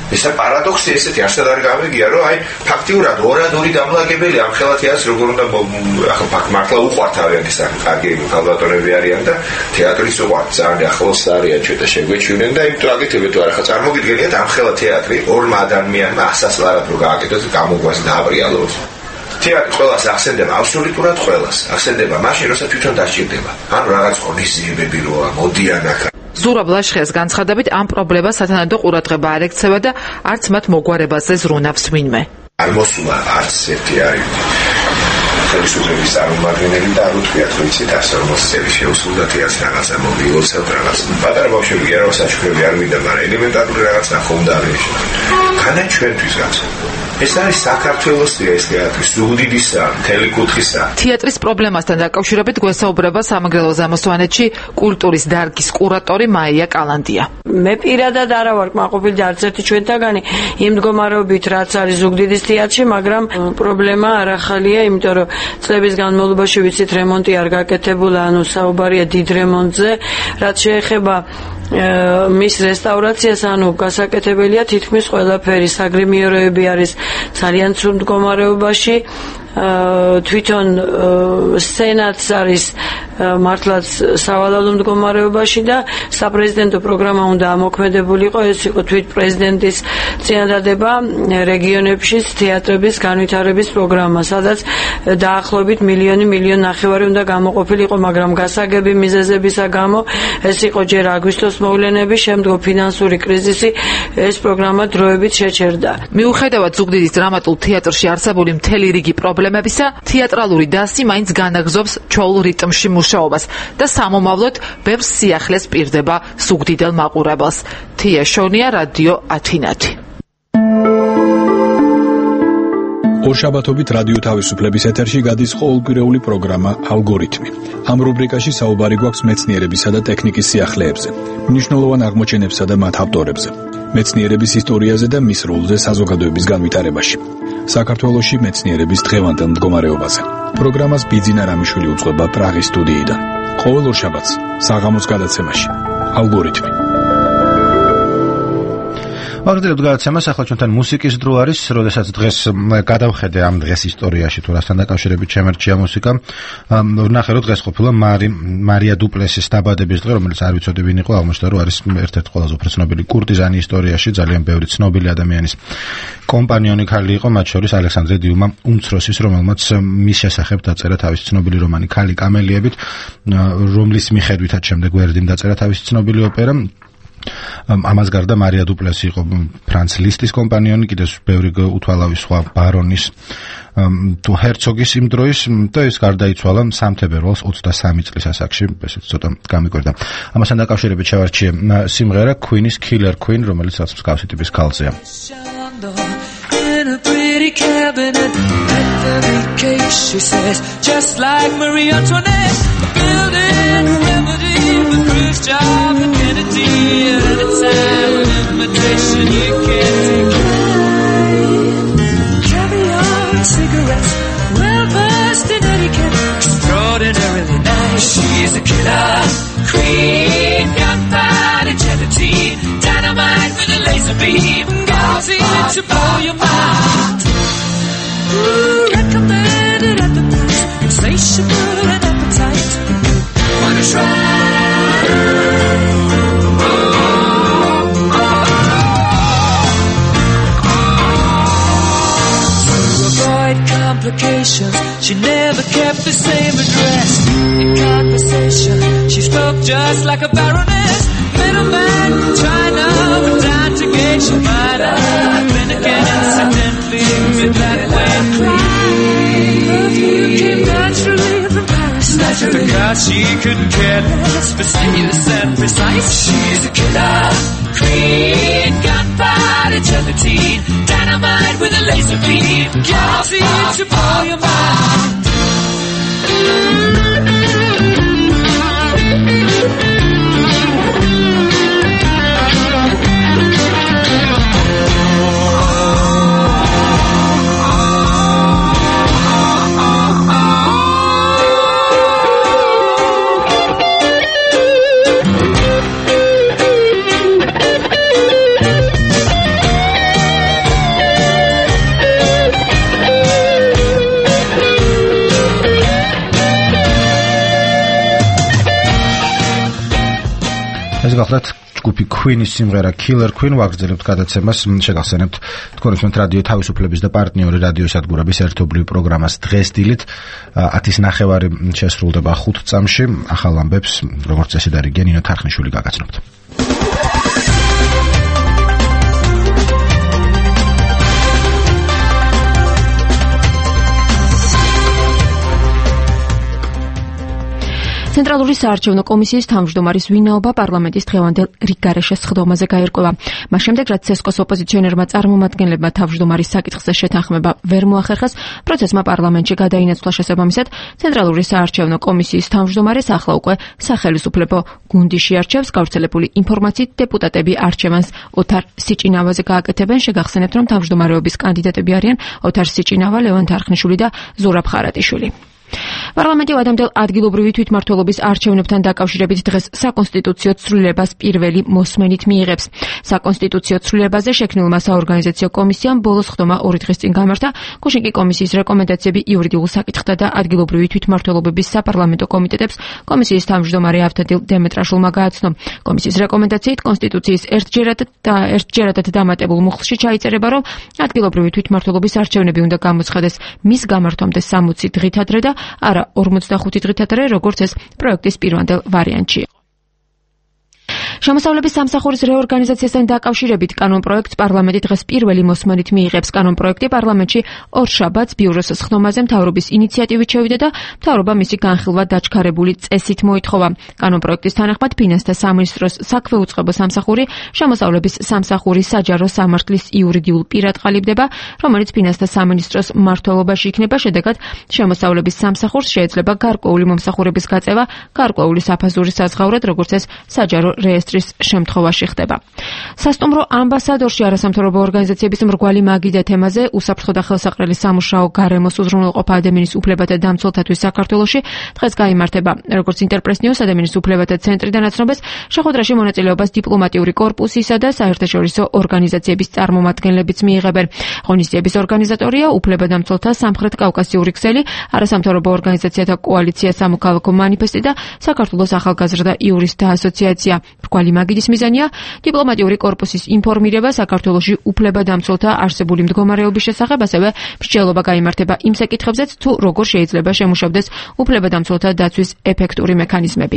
ესა პარადოქსი ესეთი არსად არ გამიგია, რომ აი ფაქტიურად ორადორი დამლაგებელი ამ ხელა თეატრს როგორ უნდა ახლა ფაქტ მართლა უყვართ ავიანის სახე, კარგი ქალბატონები არიან და თეატრის უყვართ, ძალიან ახლოს არიან ჩვენთან შეგვეჩვენენ და იმიტომ აკეთებენ თუ არა ხა წარმოგიდგენიათ ამ ხელა თეატრი ორმა ადამიანმა ასასლარად რო გააკეთოს გამოგვას დააბრიალოს. თეატრი ყველას ახსენდება, აბსოლუტურად ყველას. ახსენდება მაშინ, როცა თვითონ დასჭირდება. ანუ რაღაც ღონისძიებები როა, მოდიან აქ. ზურაბ ლაშხიას განცხადებით ამ პრობლემას სათანადო ყურადღება არ ექცევა და არც მათ მოგვარებაზე ზრუნავს ვინმე. არ მოსულა არც ერთი არის ხელისუფლების წარმომადგენელი და არ უთქვიათ, რომ იცით ასე რომ წელი შეუსრულდა თეატრს რაღაცა მოვიოცავთ რაღაც. პატარა ბავშვები კი არა საჩუქრები არ მინდა, მაგრამ ელემენტარული რაღაცა ხომ დააჭირა. განა ჩვენთვის გაცა. ეს არის საქართველოს ეს თეატრი, სულიდისა, თელეკუთხისა. თეატრის პრობლემასთან დაკავშირებით გვესაუბრება სამეგრელო ზემოსვანეთში კულტურის დარგის კურატორი მაია კალანდია. მე პირადად არა ვარ კმაყოფილი და არც ერთი ჩვენთაგანი იმ მდგომარეობით, რაც არის ზუგდიდის თეატრში, მაგრამ პრობლემა არ ახალია, იმიტომ რომ წლების განმავლობაში ვიცით რემონტი არ გაკეთებულა, ანუ საუბარია დიდ რემონტზე, რაც შეეხება მის რესტავრაციას, ანუ გასაკეთებელია თითქმის ყველაფერი, საგრიმიოროები არის ძალიან ცუდ მდგომარეობაში, თვითონ სენატს არის მართლაც სავალალო მდგომარეობაში და საპრეზიდენტო პროგრამა უნდა ამოქმედებულიყო, ეს იყო თვით პრეზიდენტის წინადადება რეგიონებში თეატრების განვითარების პროგრამა, სადაც დაახლოებით მილიონი მილიონ ნახევარი უნდა გამოყოფილიყო, მაგრამ გასაგები მიზეზებისა გამო ეს იყო ჯერ აგვისტოს მოვლენები, შემდგომ ფინანსური კრიზისი, ეს პროგრამა დროებით შეჩერდა. მიუხედავად ზუგდიდის დრამატულ თეატრში არსებული მთელი რიგი პრობლემებისა, თეატრალური დასი მაინც განაგზობს ჩვეულ რიტმში მუშაობას და სამომავლოდ ბევრ სიახლეს პირდება ზუგდიდელ მაყურებელს. თია შონია, რადიო ათინათი. ორშაბათობით რადიო თავისუფლების ეთერში გადის ყოველკვირეული პროგრამა ალგორითმი. ამ რუბრიკაში საუბარი გვაქვს მეცნიერებისა და ტექნიკის სიახლეებზე, მნიშვნელოვან აღმოჩენებსა და მათ ავტორებზე, მეცნიერების ისტორიაზე და მის როლზე საზოგადოების განვითარებაში. საქართველოში მეცნიერების დღევანდელ მდგომარეობაზე. პროგრამას ბიძინა რამიშვილი უძღვება პრაღის სტუდიიდან. ყოველ ორშაბათს საღამოს გადაცემაში ალგორითმი. ვაგრძელებთ გადაცემას, ახლა ჩვენთან მუსიკის დრო არის, როდესაც დღეს გადავხედე ამ დღეს ისტორიაში თუ რასთან დაკავშირებით შემერჩია მუსიკა. ვნახე, რომ დღეს ყოფილა მარია დუპლესის დაბადების დღე, რომელიც არ ვიცოდი ვინ იყო, აღმოჩნდა, რომ არის ერთ-ერთი ყველაზე უფრო ცნობილი კურტიზანი ისტორიაში, ძალიან ბევრი ცნობილი ადამიანის კომპანიონი ქალი იყო, მათ შორის ალექსანდრე დიუმა უმცროსის, რომელმაც მის შესახებ დაწერა თავისი ცნობილი რომანი ქალი კამელიებით, რომლის მიხედვითაც შემდეგ ვერდიმ დაწერა თავისი ცნობილი ოპერა. ამას გარდა მარია დუპლესი იყო ფრანც ლისტის კომპანიონი, კიდევ ბევრი უთვალავი სხვა ბარონის თუ ჰერცოგის იმ დროის და ის გარდაიცვალა სამთებერვალს ოცდასამი წლის ასაკში, ესეც ცოტა გამიკვირდა. ამასთან დაკავშირებით შევარჩიე სიმღერა Queen-ის Killer Queen, რომელიც რაც მსგავსი ტიპის ქალზეა. In a pretty cabinet, let there be cake, she says, just like Marie Antoinette, building a remedy for Khrushchev and Kennedy, at any time an invitation you can decline. Caviar and cigarettes, well versed in etiquette, extraordinarily nice. She's a killer queen, gunfighter, gelatine, dynamite with a laser beam, gauzy to blow your mind. Ooh, recommended at the price, insatiable and appetite. Wanna try? Oh, oh, oh. To avoid complications, she never kept the same address. In conversation, she spoke just like a baroness. Middleman from China, but down to gate, she might have been again incidentally with that way clean. Perfume came naturally from Paris, naturally, because she couldn't care less, fastidious and precise. She's a killer queen, gunfighter, gelatine, dynamite with a laser beam, guilty to blow your mind. ეს გახლავთ ჯგუფი Queen-ის სიმღერა Killer Queen, ვაგრძელებთ გადაცემას, შეგახსენებთ თქვენ უსმენთ რადიო თავისუფლების და პარტნიორი რადიო სადგურების ერთობლივ პროგრამას დღეს დილით ათის ნახევარი შესრულდება ხუთ წამში, ახალ ამბებს როგორც წესი დარიგია ნინო თარხნიშვილი გაგაცნობთ. ცენტრალური საარჩევნო კომისიის თავმჯდომარის ვინაობა პარლამენტის დღევანდელ რიგგარეშე სხდომაზე გაირკვევა. მას შემდეგ, რაც ცესკოს ოპოზიციონერმა წარმომადგენლებმა თავმჯდომარის საკითხზე შეთანხმება ვერ მოახერხეს, პროცესმა პარლამენტში გადაინაცვლა შესაბამისად, ცენტრალური საარჩევნო კომისიის თავმჯდომარეს ახლა უკვე სახელმწიფო გუნდი შეარჩევს. გავრცელებული ინფორმაციით, დეპუტატები არჩევანს ოთარ სიჭინავაზე გააკეთებენ. შეგახსენებთ, რომ თავმჯდომარეობის კანდიდატები არიან ოთარ სიჭინავა, ლევან თარხნიშვილი და ზურაბ ხარატიშვილი. პარლამენტი ვადამდელ ადგილობრივი თვითმმართველობის არჩევნებთან დაკავშირებით დღეს საკონსტიტუციო ცვლილებას პირველი მოსმენით მიიღებს. საკონსტიტუციო ცვლილებაზე შექმნილმა საორგანიზაციო კომისიამ ბოლოს ხდომა ორი დღის წინ გამართა. გუშინ კი კომისიის რეკომენდაციები იურიდიულ საკითხთა და ადგილობრივი თვითმმართველობების საპარლამენტო კომიტეტებს კომისიის თავმჯდომარე ავთადილ დემეტრაშვილმა გააცნო. კომისიის რეკომენდაციით კონსტიტუციის ერთჯერად და ერთჯერადად დამატებულ მუხლში ჩაიწერება, რომ ადგილობრივი თვითმმართველობის არჩევნები უნდა გამოცხადდეს მის გამართვამდე სამოცი დღით ადრე და არა ორმოცდახუთი დღით ადრე, როგორც ეს პროექტის პირვანდელ ვარიანტში იყო. შემოსავლების სამსახურის რეორგანიზაციასთან დაკავშირებით კანონპროექტს პარლამენტი დღეს პირველი მოსმენით მიიღებს. კანონპროექტი პარლამენტში ორშაბათს ბიუროს სხდომაზე მთავრობის ინიციატივით შევიდა და მთავრობა მისი განხილვა დაჩქარებული წესით მოითხოვა. კანონპროექტის თანახმად ფინანსთა სამინისტროს საქვეუწყებო სამსახური შემოსავლების სამსახურის საჯარო სამართლის იურიდიულ პირად ყალიბდება, რომელიც ფინანსთა სამინისტროს მმართველობაში იქნება. შედეგად შემოსავლების სამსახურს შეიძლება გარკვეული მომსახურების გაწევა გარკვეული საფაზური საზღაურად, როგორც ეს საჯარო რეესტრის შემთხვევაში ხდება. სასტუმრო ამბასადორში არასამთავრობო ორგანიზაციების მრგვალი მაგიდა თემაზე უსაფრთხო და ხელსაყრელი სამუშაო გარემოს უზრუნველყოფა ადამიანის უფლებათა დამცველთათვის საქართველოში დღეს გაიმართება. როგორც ინტერპრეს-ნიუს ადამიანის უფლებათა ცენტრიდან აცნობეს, შეხვედრაში მონაწილეობას დიპლომატიური კორპუსისა და საერთაშორისო ორგანიზაციების წარმომადგენლებიც მიიღებენ. ღონისძიების ორგანიზატორია უფლებადამცველთა სამხრეთ კავკასიური ქსელი, არასამთავრობო ორგანიზაციათა კოალიცია სამოქალაქო მანიფესტი და საქართველოს ახალგაზრდა იურისტთა ასოციაცია. მრგვალი მაგიდის მიზანია დიპლომატიური კორპუსის ინფორმირება საქართველოში უფლებადამცველთა არსებული მდგომარეობის შესახებ, ასევე მსჯელობა გაიმართება იმ საკითხებზეც, თუ როგორ შეიძლება შემუშავდეს უფლებადამცველთა დაცვის ეფექტური მექანიზმები.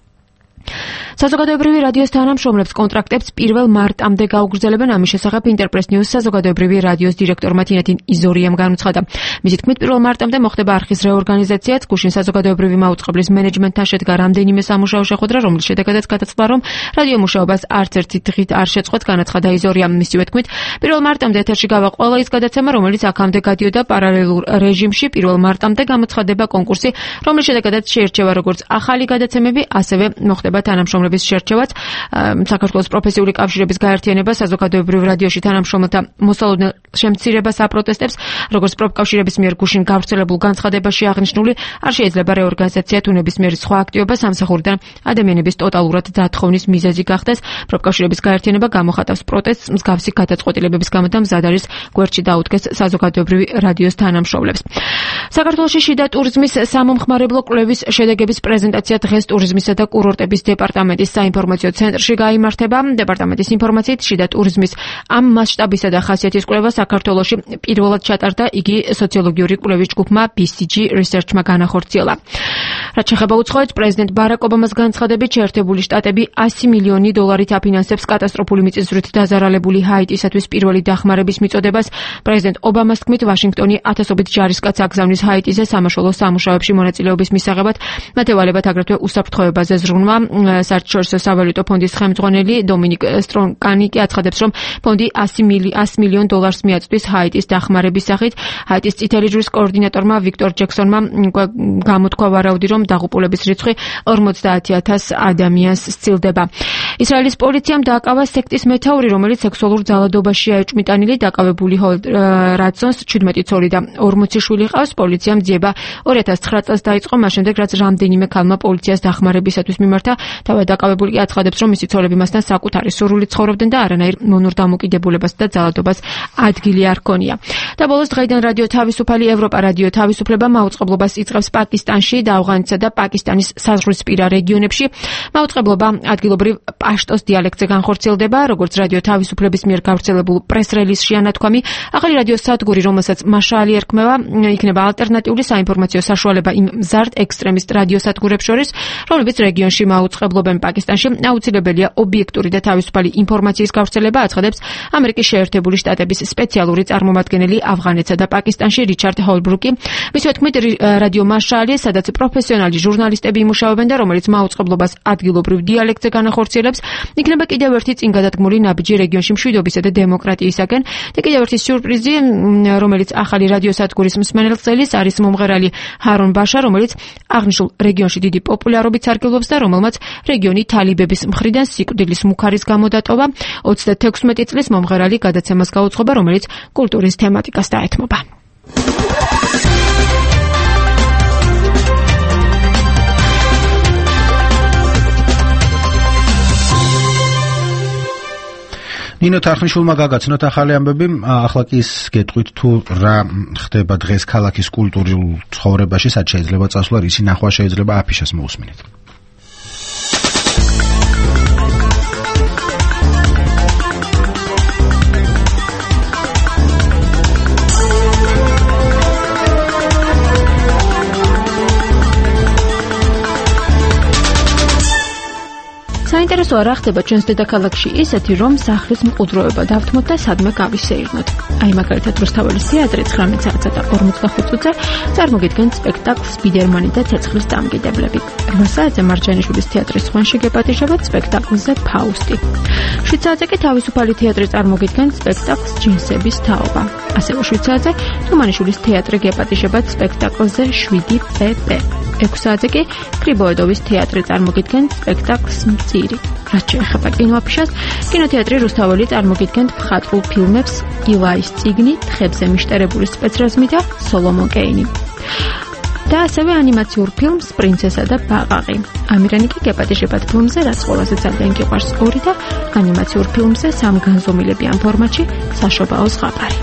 საზოგადოებრივი რადიოს თანამშრომლებს კონტრაქტებს პირველ მარტამდე გაუგრძელებენ. ამის შესახებ ინტერპრეს-ნიუს საზოგადოებრივი რადიოს დირექტორმა თინათინ იზორიამ განუცხადა. მისი თქმით, პირველ მარტამდე მოხდება არხის რეორგანიზაციაც. გუშინ საზოგადოებრივი მაუწყებლის მენეჯმენტთან შედგა რამდენიმე სამუშაო შეხვედრა, რომლის შედეგადაც გადაწყვიტა, რომ რადიო მუშაობას არც ერთი დღით არ შეწყვეტ, განაცხადა იზორიამ. მისივე თქმით, პირველ მარტამდე ეთერში გავა ყველა ის გადაცემა, რომელიც აქამდე გადიოდა პარალელურ რეჟიმში. პირველ მარტამდე გამოცხადდება კონკურსი, რომლის შედეგადაც შეირჩევა როგორც ახალი გადაცემები, ასევე მოხდება თანამშრომლების შერჩევაც. საქართველოს პროფესიული კავშირების გაერთიანება საზოგადოებრივ რადიოში თანამშრომელთა მოსალოდნელ შემცირებას აპროტესტებს. როგორც პროფკავშირების მიერ გუშინ გავრცელებულ განცხადებაში აღნიშნული, არ შეიძლება რეორგანიზაცია თუ ნებისმიერი სხვა აქტივობა სამსახურიდან ადამიანების ტოტალურად დათხოვნის მიზეზი გახდეს. პროფკავშირების გაერთიანება გამოხატავს პროტესტს მსგავსი გადაწყვეტილებების გამო და მზად არის გვერდში დაუდგეს საზოგადოებრივი რადიოს თანამშრომლებს. საქართველოში შიდა ტურიზმის სამომხმარებლო კვლევის შედეგების პრეზენტაცია დღეს ტურიზმისა და კურორტების დეპარტამენტის საინფორმაციო ცენტრში გაიმართება. დეპარტამენტის ინფორმაციით, შიდა ტურიზმის ამ მასშტაბისა და ხასიათის კვლევა საქართველოში პირველად ჩატარდა. იგი სოციოლოგიური კვლევის ჯგუფმა ბი სი ჯი Research-მა განახორციელა. რაც შეეხება უცხოეთს, პრეზიდენტ ბარაკ ობამას განცხადებით, შეერთებული შტატები ასი მილიონი დოლარით აფინანსებს კატასტროფული მიწისძვრით დაზარალებული ჰაიტისათვის პირველი დახმარების მიწოდებას. პრეზიდენტ ობამას თქმით, ვაშინგტონი ათასობით ჯარისკაცს აგზავნის ჰაიტიზე სამაშველო სამუშაოებში მონაწილეობის მისაღებად. მათ ევალებათ აგრეთვე უსაფრთხოებაზე ზრუნვა. საერთაშორისო სავალუტო ფონდის ხელმძღვანელი დომინიკ სტრონკანი კი აცხადებს, რომ ფონდი ასი მილიონ დოლარს მიაწვდის ჰაიტის დახმარების სახით. ჰაიტის წითელი ჯვრის კოორდინატორმა ვიქტორ ჯექსონმა გამოთქვა ვარაუდი, რომ დაღუპულების რიცხვი ორმოცდაათი ათას ადამიანს სცილდება. ისრაელის პოლიციამ დააკავა სექტის მეთაური, რომელიც სექსუალურ ძალადობაშია ეჭვმიტანილი. დაკავებული რაცონს ჩვიდმეტი ცოლი და ორმოცი შვილი ყავს. პოლიციამ ძიება ორი ათას ცხრა წელს დაიწყო, მას შემდეგ რაც რამდენიმე ქალმა პოლიციას დახმარებისათვის მიმართა. თავად დაკავებული კი აცხადებს, რომ მისი ცოლები მასთან საკუთარი სურვილით ცხოვრობდნენ და არანაირ მონურ დამოკიდებულებას და ძალადობას ადგილი არ ჰქონია. და ბოლოს დღეიდან რადიო თავისუფალი ევროპა რადიო თავისუფლება მაუწყებლობას იწყებს პაკისტანში და ავღანეთსა და პაკისტანის საზღვრისპირა რეგიონებში. მაუწყებლობა ადგილობრივ პაშტოს დიალექტზე განხორციელდება, როგორც რადიო თავისუფლების მიერ გავრცელებულ პრეს-რელიზში ანათქვამი. ახალი რადიო სადგური, რომელსაც მაშალი ერქმევა, იქნება ალტერნატიული საინფორმაციო საშუალება იმ მზარდ ექსტრემისტ რადიო სადგურებს შორის, რომლებიც რეგიონში მაუწყებლობენ. პაკისტანში აუცილებელია ობიექტური და თავისუფალი ინფორმაციის გავრცელება, აცხადებს ამერიკის შეერთებული შტატების სპეციალური წარმომადგენელი ავღანეთსა და პაკისტანში რიჩარდ ჰოლბრუკი. მის თქმით, რადიო მაშალი, სადაც პროფესიონალი ჟურნალისტები იმუშავებენ და რომელიც მაუწყებლობას ადგილობრივ დიალექტზე განახორციელებს, იქნება კიდევ ერთი წინ გადადგმული ნაბიჯი რეგიონში მშვიდობისა და დემოკრატიისაკენ. და კიდევ ერთი სიურპრიზი, რომელიც ახალი რადიო სადგურის მსმენელს წელის, არის მომღერალი ჰარონ ბაშა, რომელიც აღნიშნულ რეგიონში დიდი პოპულარობით სარგებლობს და რომელმაც რეგიონი თალიბების მხრიდან სიკვდილის მუქარის გამო დატოვა. ოცდათექვსმეტი წლის მომღერალი გადაცემას გაუძღობა, რომელიც კულტურის თემატიკას დაეთმობა. ნინო თარხნიშვილმა გაგაცნოთ ახალი ამბები. ახლა კი ის გეტყვით თუ რა ხდება დღეს ქალაქის კულტურულ ცხოვრებაში, სად შეიძლება წასვლა, რისი ნახვა შეიძლება, აფიშას მოусმინეთ. საინტერესოა რა ხდება ჩვენს დედაქალაქში ისეთი, რომ სახლის მყუდროება დავთმოთ და სადმე გავისეირნოთ. აი მაგალითად რუსთაველის თეატრი ცხრამეტ საათსა და ორმოცდახუთ წუთზე წარმოგიდგენთ სპექტაკლს „სპიდერმანი და ცეცხლის დამგიდებლები“. რვა საათზე მარჯანიშვილის თეატრის ხვანში გეპატიჟებათ სპექტაკლზე „ფაუსტი“. შვიდ საათზე კი თავისუფალი თეატრი წარმოგიდგენთ სპექტაკლს „ჯინსების თაობა“. ასევე შვიდ საათზე თუმანიშვილის თეატრი გეპატიჟებათ სპექტაკლზე „შვიდი პე პე“. ექვს საათზე კი კრიბოედოვის თეატრი წარმოგიდგენთ სპექტაკლს „მწირი“. რაც შეეხება კინოაფიშას, კინოთეატრი რუსთაველი წარმოგიდგენთ მხატვრულ ფილმებს „ილაის წიგნი“, „თხებზე მიშტერებული სპეცრაზმი“ და „სოლომონ კეინი“. და ასევე ანიმაციურ ფილმს „პრინცესა და ბაყაყი“. ამირანი კი გეპატიჟებათ ფილმზე, რაც ყველაზე ძალიან გიყვარს ორი და ანიმაციურ ფილმზე სამგანზომილებიან ფორმატში „საშობაო ზღაპარი“.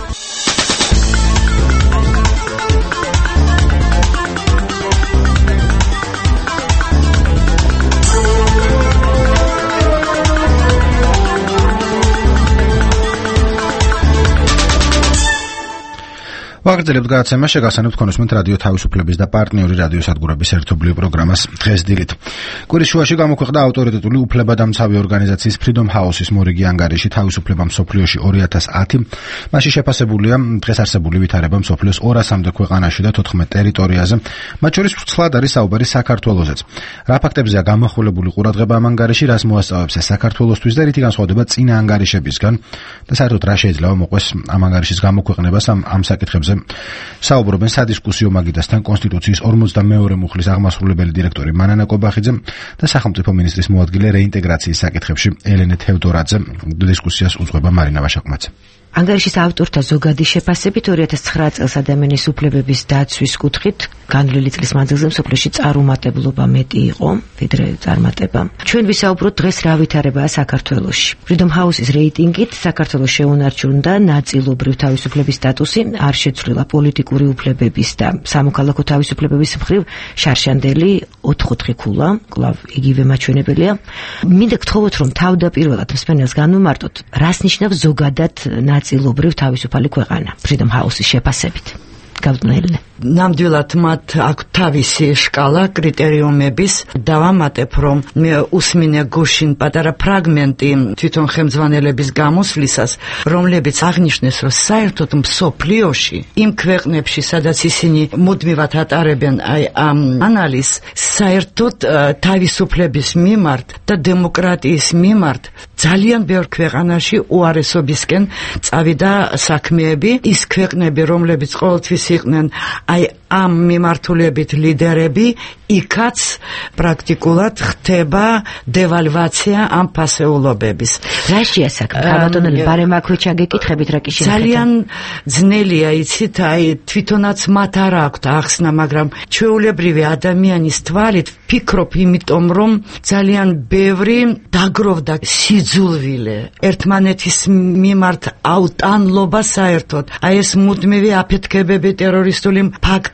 ვაგრძელებთ გადაცემა, შეგახსენებთ კონსუმენტ რადიო თავისუფლების და პარტნიორი რადიო სადგურების ერთობლივ პროგრამას დღეს დილით. კვირის შუაში გამოქვეყნდა ავტორიტეტული უფლებადამცავი ორგანიზაციის Freedom House-ის მორიგი ანგარიში თავისუფლება მსოფლიოში ორი ათას ათი. მასში შეფასებულია დღეს არსებული ვითარება მსოფლიოს ორასამდე ქვეყანაში და თოთხმეტ ტერიტორიაზე, მათ შორის ვრცლად არის საუბარი საქართველოსაც. რა ფაქტებზეა გამახვილებული ყურადღება ამ ანგარიში, რას მოასწავებს ეს საქართველოსთვის და რითი განსხვავდება წინა ანგარიშებისგან და საერთოდ რა შეიძლება მოყვეს ამ ანგარიშის გამოქვეყნებას ამ ამ საკითხებზე საუბრობენ სადისკუსიო მაგიდასთან კონსტიტუციის ორმოცდამეორე მუხლის აღმასრულებელი დირექტორი მანანა კობახიძე და სახელმწიფო მინისტრის მოადგილე რეინტეგრაციის საკითხებში ელენე თევდორაძე. დისკუსიას უძღვება მარინა ვაშაკმაძე. ანგარიშის ავტორთა ზოგადი შეფასებით ორი ათას ცხრა წელს ადამიანის უფლებების დაცვის კუთხით განვლილი წლის მანძილზე მსოფლიოში წარუმატებლობა მეტი იყო ვიდრე წარმატება. ჩვენ ვისაუბროთ დღეს რა ვითარებაა საქართველოში. Freedom House-ის რეიტინგით საქართველოს შეუნარჩუნდა ნაწილობრივ თავისუფლების სტატუსი, არ შეცვლილა პოლიტიკური უფლებების და სამოქალაქო თავისუფლებების მხრივ შარშანდელი ოთხ-ოთხი ქულა, კვლავ იგივე მაჩვენებელია. მინდა გთხოვოთ, რომ თავდაპირველად მსმენელს განვმარტოთ, რას ნიშნავს ზოგადად ნაწილობრივ თავისუფალი ქვეყანა Freedom House-ის შეფასებით. გავწნელე. ნამდვილად მათ აქვს თავისი სკალა კრიტერიუმების. დავამატებ, რომ მე უსმინე გუშინ პატარა ფრაგმენტი თვითონ ხელმძღვანელების გამოსვლისას, რომლებიც აღნიშნეს, რომ საერთოდ მსოფლიოში იმ ქვეყნებში, სადაც ისინი მუდმივად ატარებენ აი ამ ანალიზს, საერთოდ თავისუფლების მიმართ და დემოკრატიის მიმართ ძალიან ბევრ ქვეყანაში უარესობისკენ წავიდა საქმეები. ის ქვეყნები, რომლებიც ყოველთვის იყვნენ აი ამ მიმართულებით ლიდერები, იქაც პრაქტიკულად ხდება devalvatsiya ამ ფასეულობების. რა შეასაკმე? ბატონო, ბარემ აქვე ჩაგეკითხებით რა კი შეიძლება. ძალიან ძნელია, იცით, აი თვითონაც მათ არ აქვთ ახსნა, მაგრამ ჩვეულებრივი ადამიანის თვალით ვფიქრობ, იმიტომ რომ ძალიან ბევრი დაგროვდა სიძულვილე ერთმანეთის მიმართ აუტანლობა საერთოდ. აი ეს მუდმივი აფეთქებები, ტერორისტული ფაქტები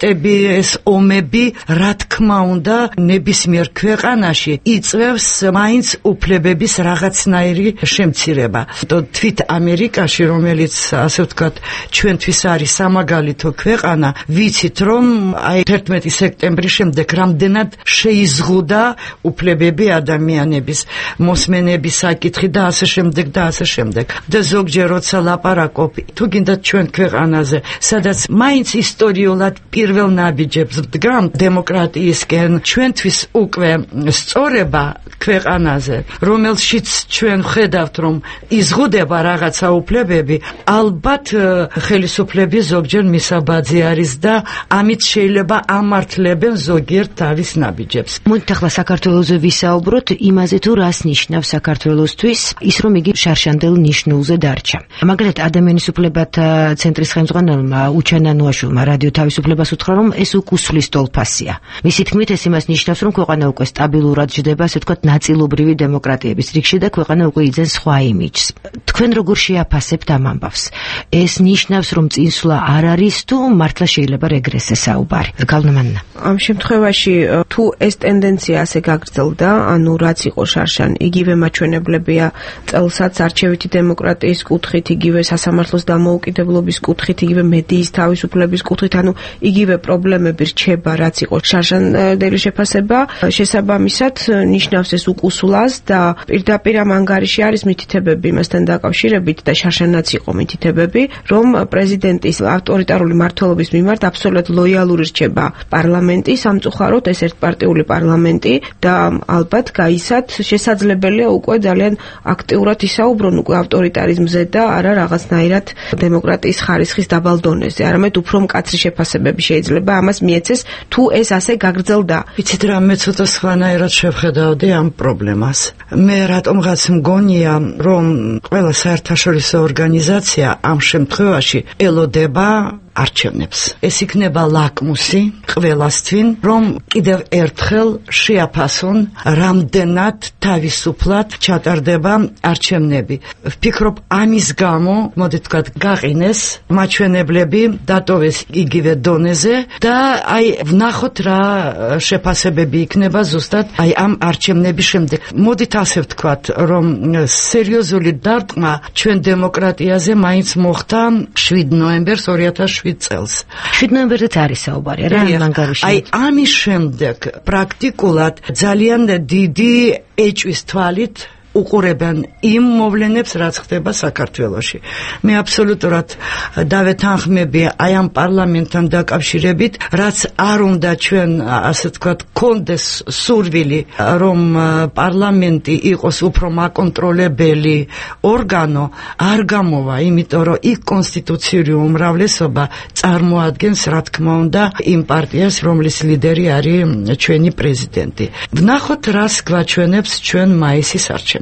წლები, ეს ომები, რა თქმა უნდა, ნებისმიერ ქვეყანაში იწვევს მაინც უფლებების რაღაცნაირი შემცირება. თვით ამერიკაში, რომელიც ასე ვთქვათ, ჩვენთვის არის სამაგალითო ქვეყანა, ვიცით რომ აი თერთმეტი სექტემბრის შემდეგ რამდენად შეიზღუდა უფლებები ადამიანების, მოსმენების საკითხი და ასე შემდეგ და ასე შემდეგ. და ზოგჯერ როცა ლაპარაკობ, თუ გინდათ ჩვენ ქვეყანაზე, სადაც მაინც ისტორიულად პირველ ნაბიჯებს დგამ დემოკრატიისკენ, ჩვენთვის უკვე სწორება ქვეყანაზე, რომელშიც ჩვენ ხედავთ რომ იზღუდება რაღაცა უფლებები, ალბათ ხელისუფლების ზოგჯერ მისაბაძი არის და ამით შეიძლება ამართლებენ ზოგიერთ თავის ნაბიჯებს. მოდით ახლა საქართველოზე ვისაუბროთ იმაზე თუ რას ნიშნავს საქართველოსთვის ის რომ იგი შარშანდელ ნიშნულზე დარჩა. მაგალითად ადამიანის უფლებათა ცენტრის ხელმძღვანელმა უჩან ანუაშვილმა რადიო თავისუფლებას უთხრა რომ ეს უკუსვლის ტოლფასია. მისი თქმით ეს იმას ნიშნავს რომ ქვეყანა უკვე სტაბილურად ჯდება ასე ვთქვათ ნაწილობრივი დემოკრატიების რიგში და ქვეყანა უკვე იძენს სხვა იმიჯს. თქვენ როგორ შეაფასებთ ამ ამბავს? ეს ნიშნავს რომ წინსვლა არ არის თუ მართლა შეიძლება რეგრესზე საუბარი? გალნამანნა. ამ შემთხვევაში თუ ეს ტენდენცია ასე გაგრძელდა, ანუ რაც იყო შარშან, იგივე მაჩვენებლებია წელსაც არჩევითი დემოკრატიის კუთხით, იგივე სასამართლოს დამოუკიდებლობის კუთხით, იგივე მედიის თავისუფლების კუთხით, ანუ იგივე პრობლემები რჩება, რაც იყო შარშანდელი შეფასება, შესაბამისად ნიშნავს ეს უკუსვლას და პირდაპირ ამ ანგარიში არის მითითებები იმასთან დაკავშირებით და შარშანაც იყო მითითებები, რომ პრეზიდენტის ავტორიტარული მმართველობის მიმართ აბსოლუტურად ლოიალური რჩება პარლამენტი, სამწუხაროდ ეს ერთპარტიული პარლამენტი და ალბათ გაისად შესაძლებელია უკვე ძალიან აქტიურად ისაუბრონ უკვე ავტორიტარიზმზე და არა რაღაცნაირად დემოკრატიის ხარისხის დაბალ დონეზე, არამედ უფრო მკაცრი შეფასებები შეიძლება ამას მიეცეს თუ ეს ასე გაგრძელდა. ვიცით რა, მე ცოტა სხვანაირად შევხედავდი ამ პრობლემას. მე რატომღაც მგონია რომ ყველა საერთაშორისო ორგანიზაცია ამ შემთხვევაში ელოდება არჩევნებს. ეს იქნება ლაკმუსი ყველასთვის, რომ კიდევ ერთხელ შეაფასონ რამდენად თავისუფლად ჩატარდება არჩევნები. ვფიქრობ ამის გამო, მოდით ვთქვათ, გაყინეს მაჩვენებლები, დატოვეს იგივე დონეზე და აი ვნახოთ რა შეფასებები იქნება ზუსტად აი ამ არჩევნების შემდეგ. მოდით ასე ვთქვათ, რომ სერიოზული დარტყმა ჩვენ დემოკრატიაზე მაინც მოხდა შვიდ ნოემბერს ორი ათას შვიდ წელს. შვიდ ნოემბერზეც არის საუბარი, რა ანგარიში. აი ამის შემდეგ პრაქტიკულად ძალიან დიდი ეჭვის თვალით უყურებენ იმ მოვლენებს, რაც ხდება საქართველოში. მე აბსოლუტურად დავეთანხმები აი ამ პარლამენტთან დაკავშირებით, რაც არ უნდა ჩვენ ასე ვთქვათ, კონდეს სურვილი, რომ პარლამენტი იყოს უფრო მაკონტროლებელი ორგანო, არ გამოვა, იმიტომ რომ იქ კონსტიტუციური უმრავლესობა წარმოადგენს, რა თქმა უნდა, იმ პარტიას, რომლის ლიდერი არის ჩვენი პრეზიდენტი. ვნახოთ, რას გვაჩვენებს ჩვენ მაისის არჩევნები.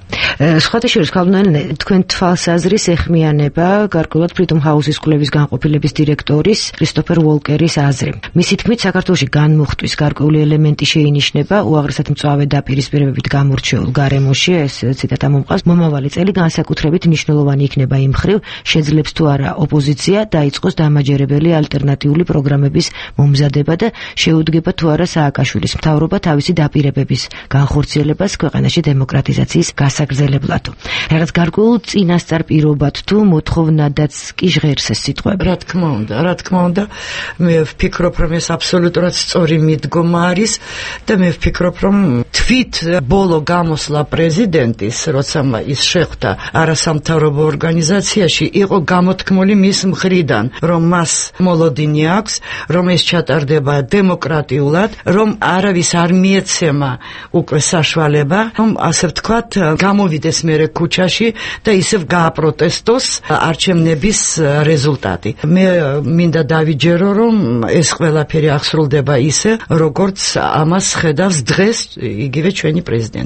სხვათა შორის ქალბნელი თქვენ თვალსაზრის ეხმიანება გარკვეულად ფრიდომ ჰაუსის კვლევის განყოფილების დირექტორის კრისტოფერ უოლკერის აზრი. მისი თქმით, საქართველოში განმუხტვის გარკვეული ელემენტი შეინიშნება უაღრესად მწვავე დაპირისპირებებით გამორჩეულ გარემოში, ეს ციტატა მომყავს, მომავალი წელი განსაკუთრებით მნიშვნელოვანი იქნება იმ მხრივ, შეძლებს თუ არა ოპოზიცია დაიწყოს დამაჯერებელი ალტერნატიული პროგრამების მომზადება და შეუდგება თუ არა სააკაშვილის მთავრობა თავისი დაპირებების განხორციელებას ქვეყანაში დემოკრატიზაციის გასაგრძელებლად. რაღაც გარკვეულ წინასწარ პირობად თუ მოთხოვნადაც კი ჟღერს ეს სიტყვები. რა თქმა უნდა, რა თქმა უნდა, მე ვფიქრობ, რომ ეს აბსოლუტურად სწორი მიდგომა არის და მე ვფიქრობ, რომ თვით ბოლო გამოსვლა პრეზიდენტის, როცა ის შეხვდა არასამთავრობო ორგანიზაციაში, იყო გამოთქმული მის მხრიდან, რომ მას მოლოდინი აქვს, რომ ეს ჩატარდება დემოკრატიულად, რომ არავის არ მიეცემა უკვე საშუალება, რომ ასე ვთქვათ, გამოვიდეს მერე ქუჩაში და ისევ გააპროტესტოს არჩევნების რეზულტატი. მე მინდა დავიჯერო, რომ ეს ყველაფერი აღსრულდება ისე, როგორც ამას ხედავს დღეს იგივე ჩვენი პრეზიდენტი.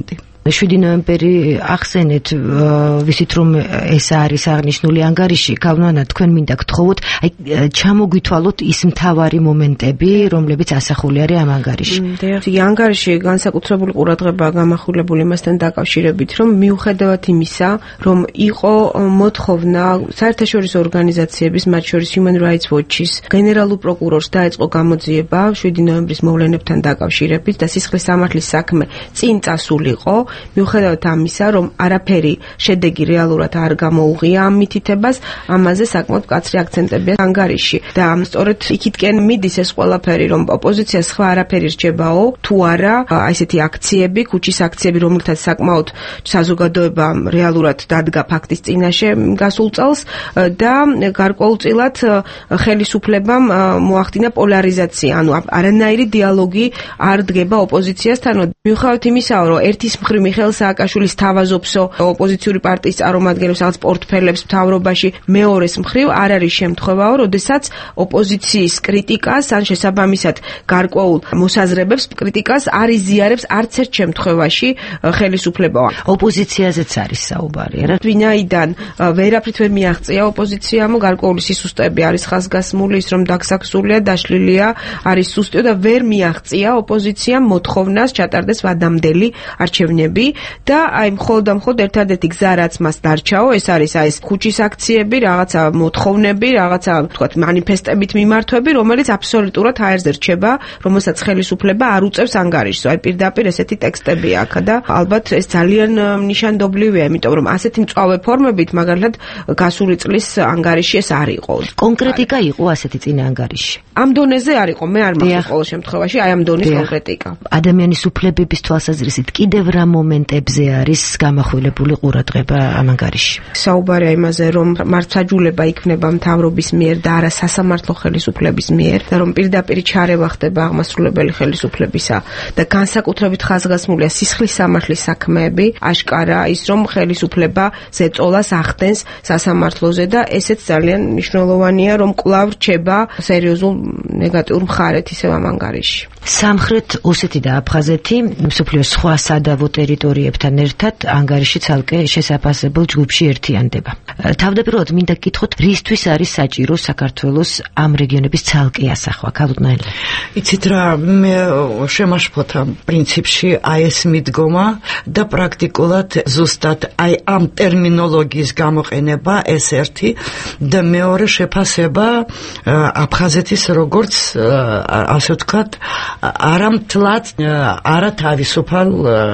შვიდი ნოემბერი ახსენეთ, ვიცით რომ ეს არის აღნიშნული ანგარიში, კავნა თქვენ მინდა გთხოვოთ, აი ჩამოგვითვალოთ ის მთავარი მომენტები, რომლებიც ასახული არის ამ ანგარიში. დიახ, ანგარიში განსაკუთრებული ყურადღებაა გამახვილებული იმასთან დაკავშირებით, რომ მიუხედავად იმისა, რომ იყო მოთხოვნა საერთაშორისო ორგანიზაციების, მათ შორის Human Rights Watch-ის გენერალურ პროკურორს დაეწყო გამოძიება შვიდი ნოემბრის მოვლენებთან დაკავშირებით და სისხლის სამართლის საქმე წინ წასულიყო, მიუხედავად ამისა, რომ არაფერი შედეგი რეალურად არ გამოუღია ამ მითითებას, ამაზე საკმაოდ მკაცრი აქცენტებია ანგარიში და სწორედ იქითკენ მიდის ეს ყველაფერი, რომ ოპოზიციას სხვა არაფერი რჩებაო, თუ არა, აი ესეთი აქციები, ქუჩის აქციები, რომელთაც საკმაოდ საზოგადოება რეალურად დადგა ფაქტის წინაშე გასულ წელს და გარკვეულწილად ხელისუფლებამ მოახდინა პოლარიზაცია, ანუ არანაირი დიალოგი არ დგება ოპოზიციასთან. მიუხედავად იმისა, რომ ერთის მხრივ მიხეილ სააკაშვილის თავაზობსო ოპოზიციური პარტიის წარმომადგენლებს რაღაც პორტფელებს მთავრობაში, მეორეს მხრივ არ არის შემთხვევაო, როდესაც ოპოზიციის კრიტიკას ან შესაბამისად გარკვეულ მოსაზრებებს კრიტიკას არ იზიარებს არც ერთ შემთხვევაში ხელისუფლება. ოპოზიციაზეც არის საუბარი, რა? ვინაიდან ვერაფრით ვერ მიაღწია ოპოზიციამ, გარკვეული სისუსტეები არის ხაზგასმული, ის რომ დაგსაქსულია, დაშლილია, არის სუსტიო და ვერ მიაღწია ოპოზიციამ მოთხოვნას ჩატარდეს ვადამდელი არჩევნები და აი მხოლოდ და მხოლოდ ერთადერთი გზა რაც მას დარჩაო, ეს არის აი ეს ქუჩის აქციები, რაღაცა მოთხოვნები, რაღაცა თქვათ მანიფესტებით მიმართვები, რომელიც აბსოლუტურად აერზე რჩება, რომელსაც ხელისუფლება არ უწევს ანგარიშს. აი პირდაპირ ესეთი ტექსტები აქვს და ალბათ ეს ძალიან ნიშანდობლივია, იმიტომ რომ ასეთი მწვავე ფორმებით მაგალითად გასული წლის ანგარიში ეს არ იყო. კონკრეტიკა იყო ასეთი წინა ანგარიში. ამ დონეზე არ იყო, მე არ მაქვს ყოველ შემთხვევაში აი ამ დონის კონკრეტიკა. ადამიანის უფლებების თვალსაზრისით კიდევ რა მომენტებზე არის გამახვილებული ყურადღება ამ ანგარიში? საუბარია იმაზე, რომ მართლმსაჯულება იქნება მთავრობის მიერ და არა სასამართლო ხელისუფლების მიერ და რომ პირდაპირ ჩარევა ხდება აღმასრულებელი ხელისუფლებისა და განსაკუთრებით ხაზგასმულია სისხლის სამართლის საქმეები, აშკარა ის რომ ხელისუფლება ზეწოლას ახდენს სასამართლოზე და ესეც ძალიან მნიშვნელოვანია, რომ კვლავ რჩება სერიოზულ ნეგატიურ მხარეთ ისევ ამ ანგარიში. სამხრეთ ოსეთი და აფხაზეთი მსოფლიოს სხვა სადავო ტერიტორიებთან ერთად ანგარიში ცალკე შესაფასებელ ჯგუფში ერთიანდება. თავდაპირველად მინდა გკითხოთ, რისთვის არის საჭირო საქართველოს ამ რეგიონების ცალკე ასახვა, ქალუტნაელი? იცით რა, მე შემაშფოთ ამ პრინციპში აი ეს მიდგომა და პრაქტიკულად ზუსტად აი ამ ტერმინოლოგიის გამოყენება ეს ერთი და მეორე შეფასება აფხაზეთის როგორც ასე ვთქვათ არამთლად არა თავისუფალ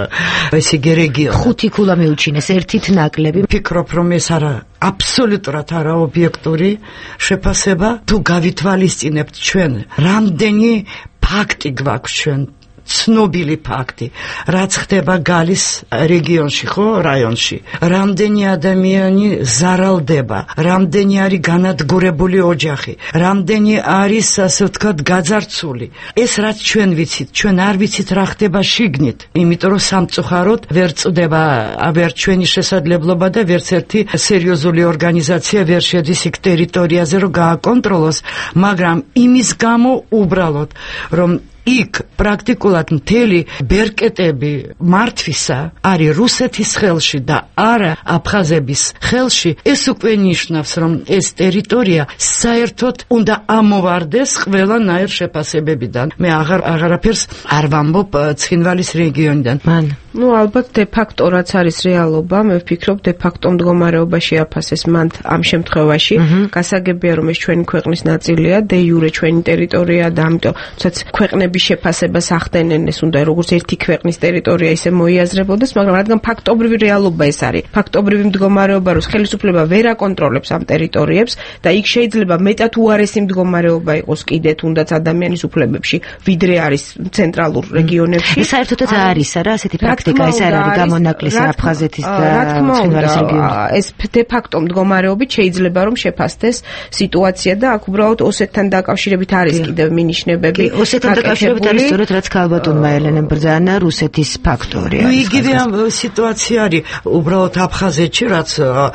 ესე იგი რეგიონი. ხუთი ქულა მეუჩინეს, ერთით ნაკლები. ვფიქრობ რომ ეს არა აბსოლუტურად არა ობიექტური შეფასება. თუ გავითვალისწინებთ ჩვენ რამდენი ფაქტი გვაქვს ჩვენ ცნობილი ფაქტი, რაც ხდება გალის რეგიონში, ხო, რაიონში. რამდენი ადამიანი ზარალდება, რამდენი არის განადგურებული ოჯახი, რამდენი არის, ასე ვთქვათ, გაძარცული. ეს რაც ჩვენ ვიცით, ჩვენ არ ვიცით რა ხდება შიგნით, იმიტომ რომ სამწუხაროდ ვერ წდება ვერ ჩვენი შესაძლებლობა და ვერც ერთი სერიოზული ორგანიზაცია ვერ შედის იქ ტერიტორიაზე რომ გააკონტროლოს, მაგრამ იმის გამო უბრალოდ რომ იქ პრაქტიკულად მთელი ბერკეტები მართვისა არის რუსეთის ხელში და არა აფხაზების ხელში, ეს უკვე ნიშნავს, რომ ეს ტერიტორია საერთოდ უნდა ამოვარდეს ყველანაირ შეფასებებიდან. მე აღარ აღარაფერს არ ვამბობ ცხინვალის რეგიონიდან. მან ну ალბათ de facto რაც არის რეალობა, მე ვფიქრობ de facto მდგომარეობაში აფასეს მან ამ შემთხვევაში. გასაგებია რომ ეს ჩვენი ქვეყნის ნაწილია, de jure ჩვენი ტერიტორია და ამიტომ თუნდაც ქვეყნების შეფასებას ახდენენ, ეს უნდა როგორც ერთი ქვეყნის ტერიტორია ისე მოიაზრებოდეს, მაგრამ რადგან ფაქტობრივი რეალობა ეს არის, ფაქტობრივი მდგომარეობა, რომ ხელისუფლება ვერ აკონტროლებს ამ ტერიტორიებს და იქ შეიძლება მეტად უარესი მდგომარეობა იყოს კიდე თუნდაც ადამიანის უფლებებში, ვიდრე არის ცენტრალურ რეგიონებში. ეს საერთოდაც არის არა ასეთი პრაქტიკა, ეს არ არის გამონაკლისი აფხაზეთის და ცხინვალის რეგიონში. ეს de facto მდგომარეობით შეიძლება რომ შეფასდეს სიტუაცია და აქ უბრალოდ ოსეთთან დაკავშირებით არის კიდევ მინიშნებები. ოსეთთან დაკავშირებით არის სწორედ რაც ქალბატონმა ელენემ ბრძანა რუსეთის ფაქტორი. ნუ იგივე სიტუაცია არის უბრალოდ აფხაზეთში, რაც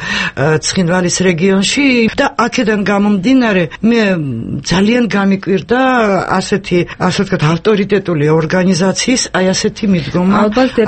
ცხინვალის რეგიონში და აქედან გამომდინარე მე ძალიან გამიკვირდა ასეთი, ასე ვთქვათ, ავტორიტეტული ორგანიზაციის აი ასეთი მიდგომა. ალბათ de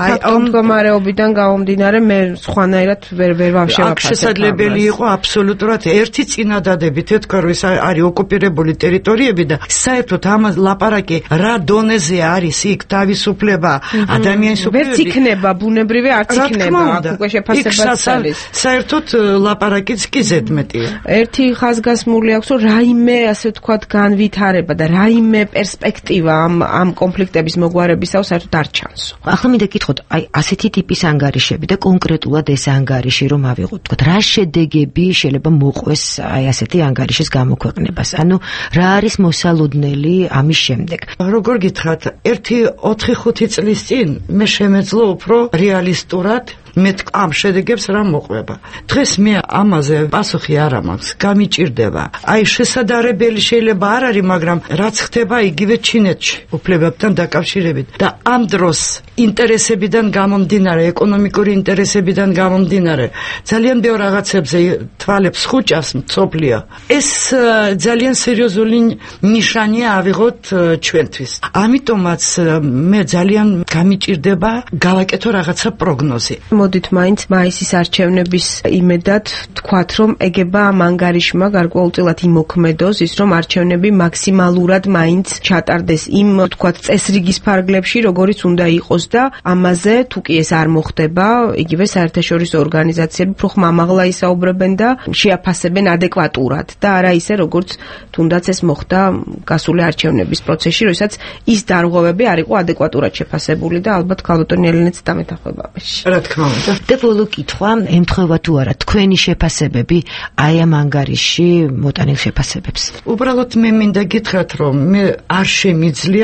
საფაქტო მდგომარეობიდან გამომდინარე მე სხვანაირად ვერ ვერ ვამშევაფასებ. აქ შესაძლებელი იყო აბსოლუტურად ერთი წინადადებით ეთქვა რომ ეს არის ოკუპირებული ტერიტორიები და საერთოდ ამას ლაპარაკი რა დონეზე არის იქ თავისუფლება ადამიანის ვერ იქნება ბუნებრივი არც იქნება აქ უკვე შეფასებაც არის. საერთოდ ლაპარაკიც კი ზედმეტია. ერთი ხაზგასმული აქვს რომ რაიმე ასე ვთქვათ განვითარება და რაიმე პერსპექტივა ამ ამ კონფლიქტების მოგვარებისაო საერთოდ არ ჩანს. ახლა მინდა გითხოთ, აი ასეთი ტიპის ანგარიშები და კონკრეტულად ეს ანგარიში რომ ავიღოთ, თქვათ, რა შედეგები შეიძლება მოყვეს აი ასეთი ანგარიშის გამოქვეყნებას? ანუ რა არის მოსალოდნელი ამის შემდეგ? როგორ გითხრათ, ერთი ოთხი ხუთი წლის წინ მე შემეძლო უფრო რეალისტურად მე ამ შედეგებს რა მოყვება. დღეს მე ამაზე პასუხი არ მაქვს, გამიჭირდება. აი შესაძლებელი შეიძლება არ არის, მაგრამ რაც ხდება იგივე ჩინეთში უფლებებთან დაკავშირებით და ამ დროს ინტერესებიდან გამომდინარე, ეკონომიკური ინტერესებიდან გამომდინარე, ძალიან ბევრ რაღაცებზე თვალებს ხუჭავს მწოფლია. ეს ძალიან სერიოზული ნიშანია ავიღოთ ჩვენთვის. ამიტომაც მე ძალიან გამიჭირდება გავაკეთო რაღაცა პროგნოზი. მოდით მაინც მაისის არჩევნების იმედად თქვათ რომ ეგება ამ ანგარიშმა გარკვეულწილად იმოქმედოს ის რომ არჩევნები მაქსიმალურად მაინც ჩატარდეს იმ თქვათ წესრიგის ფარგლებში როგორიც უნდა იყოს და ამაზე თუ კი ეს არ მოხდება იგივე საერთაშორისო ორგანიზაციები უფრო ხმამაღლა ისაუბრებენ და შეაფასებენ ადეკვატურად და არა ისე როგორც თუნდაც ეს მოხდა გასული არჩევნების პროცესში როდესაც ის დარღვევები არ იყო ადეკვატურად შეფასებული და ალბათ ქალბატონი ელენეც დამეთახება ამაში. რა თქმა უნდა. და ბოლო კითხვა, ემთხვევა თუ არა თქვენი შეფასებები აი ამ ანგარიში მოტანილ შეფასებებს? უბრალოდ მე მინდა გითხრათ, რომ მე არ შემიძლია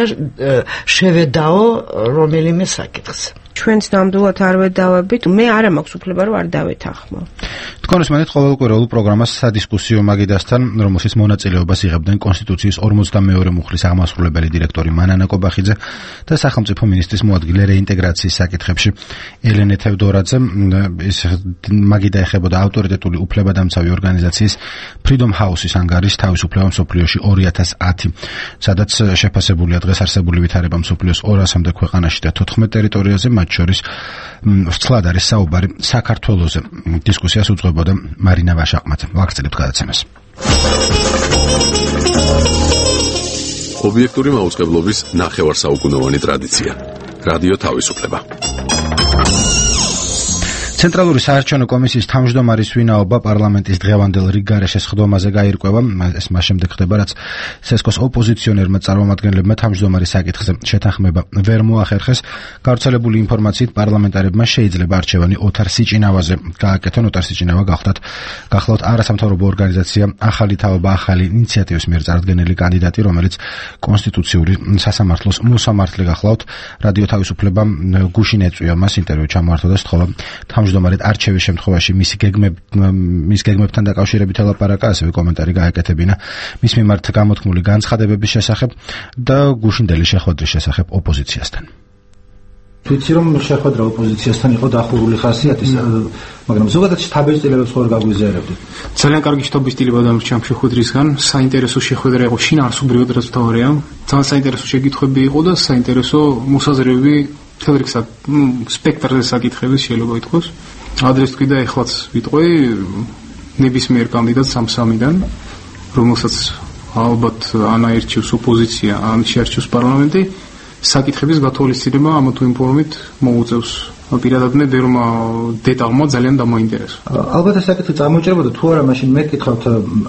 შევედაო რომელიმე საკითხს. ჩვენც ნამდვილად არ ვედავებით, მე არ მაქვს უფლება რომ არ დავეთანხმო. თქვენს მანდ ყოველკვირეულ პროგრამას სადისკუსიო მაგიდასთან, რომელშიც მონაწილეობას იღებდნენ კონსტიტუციის ორმოცდამეორე მუხლის აღმასრულებელი დირექტორი მანანა კობახიძე და სახელმწიფო მინისტრის მოადგილე რეინტეგრაციის საკითხებში ელენე თევდორაძე. ეს მაგიდა ეხებოდა ავტორიტეტული უფლებადამცავი ორგანიზაციის Freedom House-ის ანგარიშს თავისუფლება მსოფლიოში ორი ათას ათი, სადაც შეფასებულია დღეს არსებული ვითარება მსოფლიოს ორასამდე ქვეყანაში და თოთხმეტ ტერიტორიაზე, მათ შორის ვრცლად არის საუბარი საქართველოზე. დისკუსიას უძღვებოდა მარინა ვაშაყმაძე. ვაგრძელებთ გადაცემას. ობიექტური მაუწყებლობის ნახევარსაუკუნოვანი ტრადიცია. რადიო თავისუფლება. ცენტრალური საარჩევნო კომისიის თავმჯდომარის ვინაობა პარლამენტის დღევანდელ რიგგარეშე სხდომაზე გაირკვევა. ეს მას შემდეგ ხდება, რაც სესკოს ოპოზიციონერმა წარმომადგენლებმა თავმჯდომარის საკითხზე შეთანხმება ვერ მოახერხეს. გავრცელებული ინფორმაციით პარლამენტარებმა შეიძლება არჩევანი ოთარ სიჭინავაზე გააკეთონ. ოთარ სიჭინავა გახლავთ გახლავთ არასამთავრობო ორგანიზაცია ახალი თაობა ახალი ინიციატივის მიერ წარდგენილი კანდიდატი, რომელიც კონსტიტუციური სასამართლოს მოსამართლე გახლავთ. რადიო თავისუფლება გუშინ ეწვია მას ინტერვიუ ჩამოართვა და სთხოვა თავმჯდომარედ არჩევის შემთხვევაში მისი გეგმებ მის გეგმებთან დაკავშირებით ელაპარაკა, ასევე კომენტარი გააკეთებინა მის მიმართ გამოთქმული განცხადებების შესახებ და გუშინდელი შეხვედრის შესახებ ოპოზიციასთან. ვიცი რომ შეხვედრა ოპოზიციასთან იყო დახურული ხასიათის, მაგრამ ზოგადად შთაბეჭდილებებს ხوار გაგვიზიარებდით. ძალიან კარგი შთაბეჭდილება დამრჩა ამ შეხვედრისგან. საინტერესო შეხვედრა იყო, შინაარსობრივად რაც მთავარია. ძალიან საინტერესო შეკითხვები იყო და საინტერესო მოსაზრებები მთელ რიგ სპექტრზე საკითხების შეიძლება ითქვას. ადრეს თქვი და ეხლაც ვიტყვი ნებისმიერ კანდიდატს ამ სამიდან, რომელსაც ალბათ ანაერჩევს ოპოზიცია, ან შეარჩევს პარლამენტი, საკითხების გათვალისწინება ამა თუ იმ ფორმით მოუწევს. პირადად მე ბერმა დეტალმა ძალიან დამაინტერესა. ალბათ ეს საკითხი წარმოიჭრებოდა თუ არა, მაშინ მე გითხავთ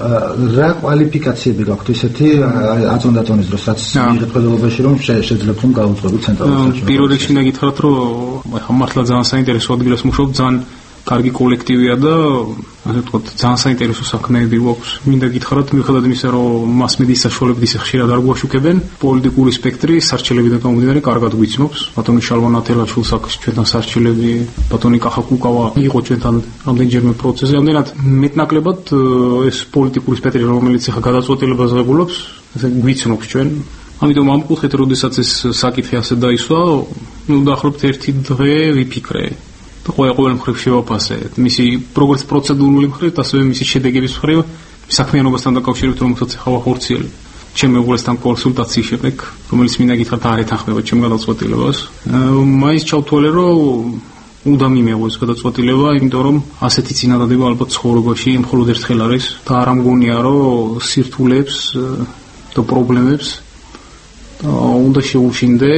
რა კვალიფიკაციები გაქვთ ისეთი აწონდატონის დროს, რაც მიღეთ ხელოვნებაში რომ შეძლებთ რომ გაუძღვებით ცენტრალურ საარჩევნო. პირველ რიგში მე გითხრათ რომ ახლა მართლა ძალიან საინტერესო ადგილას მუშაობ, ძალიან კარგი კოლექტივია და ასე ვთქვათ, ძალიან საინტერესო საქმეები გვაქვს. მინდა გითხრათ, მიუხედავად იმისა, რომ მასმედიის საშუალებები ისე ხშირად არ გვაშუქებენ, პოლიტიკური სპექტრი სარჩელებიდან გამომდინარე კარგად გვიცნობს. ბატონი შალვა ნათელაშვილს აქვს ჩვენთან სარჩელები, ბატონი კახა კუკავა იყო ჩვენთან რამდენჯერმე პროცესზე. ამდენად მეტნაკლებად ეს პოლიტიკური სპექტრი, რომელიც ახლა გადაწყვეტილებას ღებულობს, ესე გვიცნობს ჩვენ. ამიტომ ამ კუთხით, როდესაც ეს საკითხი ასე დაისვა, ნუ დაახლოებით ერთი დღე ვიფიქრე. ყველა ყოველ მხრივ შევაფასე მისი როგორც პროცედურული მხრივ, ასევე მისი შედეგების მხრივ, საქმიანობასთან დაკავშირებით, რომელსაც ახლა ვახორციელებ. ჩემ მეუღლესთან კონსულტაციის შემდეგ, რომელიც მინდა გითხრათ არ ეთანხმება ჩემ გადაწყვეტილებას. მაინც ჩავთვალე, რომ უნდა მიმეღოს გადაწყვეტილება, იმიტომ რომ ასეთი წინადადება ალბათ ცხოვრებაში მხოლოდ ერთხელ არის და არ ამგონია, რომ სირთულეებს და პრობლემებს უნდა შეუშინდე,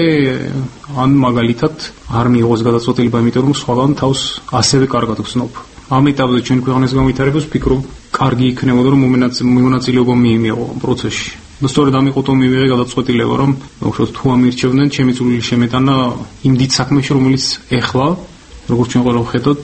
ან მაგალითად არ მიიღოს გადაწყვეტილება, იმიტომ რომ სხვაგან თავს ასევე კარგად ვცნობ. ამ ეტაპზე ჩვენ ქვეყნის განვითარებას ვფიქრობ, კარგი იქნებოდა, რომ მონაწილეობა მიიღო პროცესში. და სწორედ ამ იყო თო მივიღე გადაწყვეტილება, რომ უბრალოდ თუ ამირჩევდნენ, ჩემი წვლილი შემეტანა იმ დიდ საქმეში, რომელიც ეხლა, როგორც ჩვენ ყველა ვხედოთ,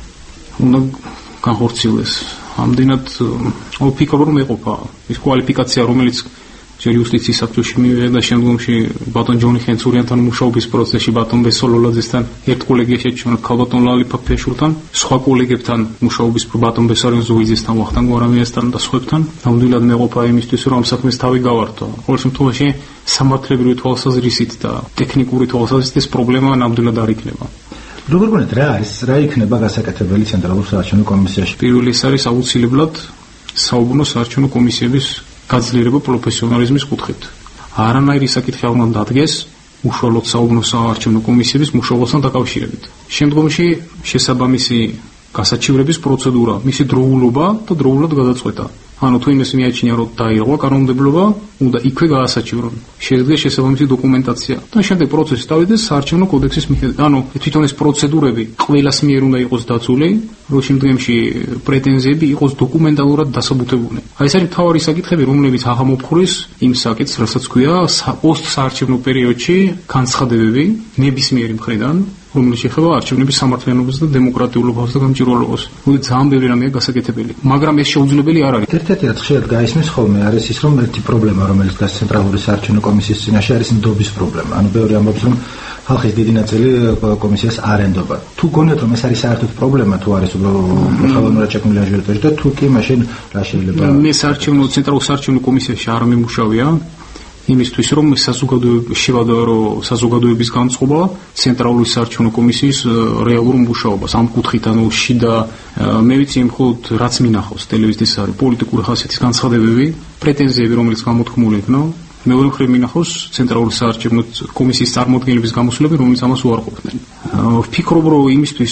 უნდა განხორციელდეს. ამდენად ვფიქრობ, რომ ეყოფა ის კვალიფიკაცია, რომელიც ჯერ იუსტიციის საბჭოში მივიღე და შემდგომში ბატონ ჯონი ხენცურიანთან მუშაობის პროცესში ბატონ ბესოლოლაძესთან ერთ კოლეგიაში ჩვენ ქალბატონ ლალიფა ფეშურთან, სხვა კოლეგებთან მუშაობის ბატონ ბესარიონ ზუიძესთან, ვახტანგ გორამიასთან და სხვებთან. ნამდვილად მეყოფა იმისთვის, რომ ამ საქმეს თავი გავართო. ყოველ შემთხვევაში სამართლებრივი თვალსაზრისით და ტექნიკური თვალსაზრისით ეს პრობლემა ნამდვილად არ იქნება. როგორ გონიათ, რა არის, რა იქნება გასაკეთებელი ცენტრალურ საარჩევნო კომისიაში? პირველი ეს არის აუცილებლად საუბნო საარჩევნო კომისიების გაძლიერება პროფესიონალიზმის კუთხით. არანაირი საკითხი არ უნდა დადგეს უშუალოდ საუბნო საარჩევნო კომისიების მუშაობასთან დაკავშირებით. შემდგომში შესაბამისი გასაჩივრების პროცედურა, მისი დროულობა და დროულად გადაწყვეტა. ანუ თუ იმის მიაჩნია, რომ დაიღო კანონმდებლობა, უნდა იქვე გაასაჩივრონ. შედგეს შესაბამისი დოკუმენტაცია და შემდეგ პროცესი დავიდეს საარჩევნო კოდექსის მიხედვით. ანუ თვითონ ეს პროცედურები ყველას მიერ უნდა იყოს დაცული, რომ შემდგომში პრეტენზიები იყოს დოკუმენტალურად დასაბუთებული. აი ეს არის მთავარი საკითხები, რომლებიც აღამოფხვრეს იმ საკითხს, რასაც ქვია პოსტსაარჩევნო პერიოდში განცხადებები ნებისმიერი მხრიდან, რომელიც ეხება არჩევნების სამართლიანობას და დემოკრატიულობას და გამჭვირვალობას. მოდი ძალიან ბევრი რამეა გასაკეთებელი, მაგრამ ეს შეუძლებელი არ არის. ერთ-ერთი რაც ხშირად გაისმის ხოლმე არის ის, რომ ერთი პრობლემა, რომელიც დგას ცენტრალური საარჩევნო კომისიის წინაშე, არის ნდობის პრობლემა. ანუ ბევრი ამბობს, რომ ხალხის დიდი ნაწილი კომისიას არ ენდობა. თუ გონიათ, რომ ეს არის საერთოდ პრობლემა, თუ არის უბრალოდ ხელოვნურად შექმნილი აჟიოტაჟი და თუ კი, მაშინ რა შეიძლება? მე საარჩევნო ცენტრალურ საარჩევნო კომისიაში არ მიმუშავია. იმისთვის, რომ საზოგადოების შევადო, რომ საზოგადოების განწყობა ცენტრალური საარჩევნო კომისიის რეალურ მუშაობას ამ კუთხით, ანუ შიდა მე ვიცი მხოლოდ რაც მინახავს ტელევიზიის არის პოლიტიკური ხასიათის განცხადებები, პრეტენზიები, რომელიც გამოთქმული იქნა, მეორე მხრივ მინახავს ცენტრალური საარჩევნო კომისიის წარმოადგენლების გამოსვლები, რომელიც ამას უარყოფდნენ. ვფიქრობ, რომ იმისთვის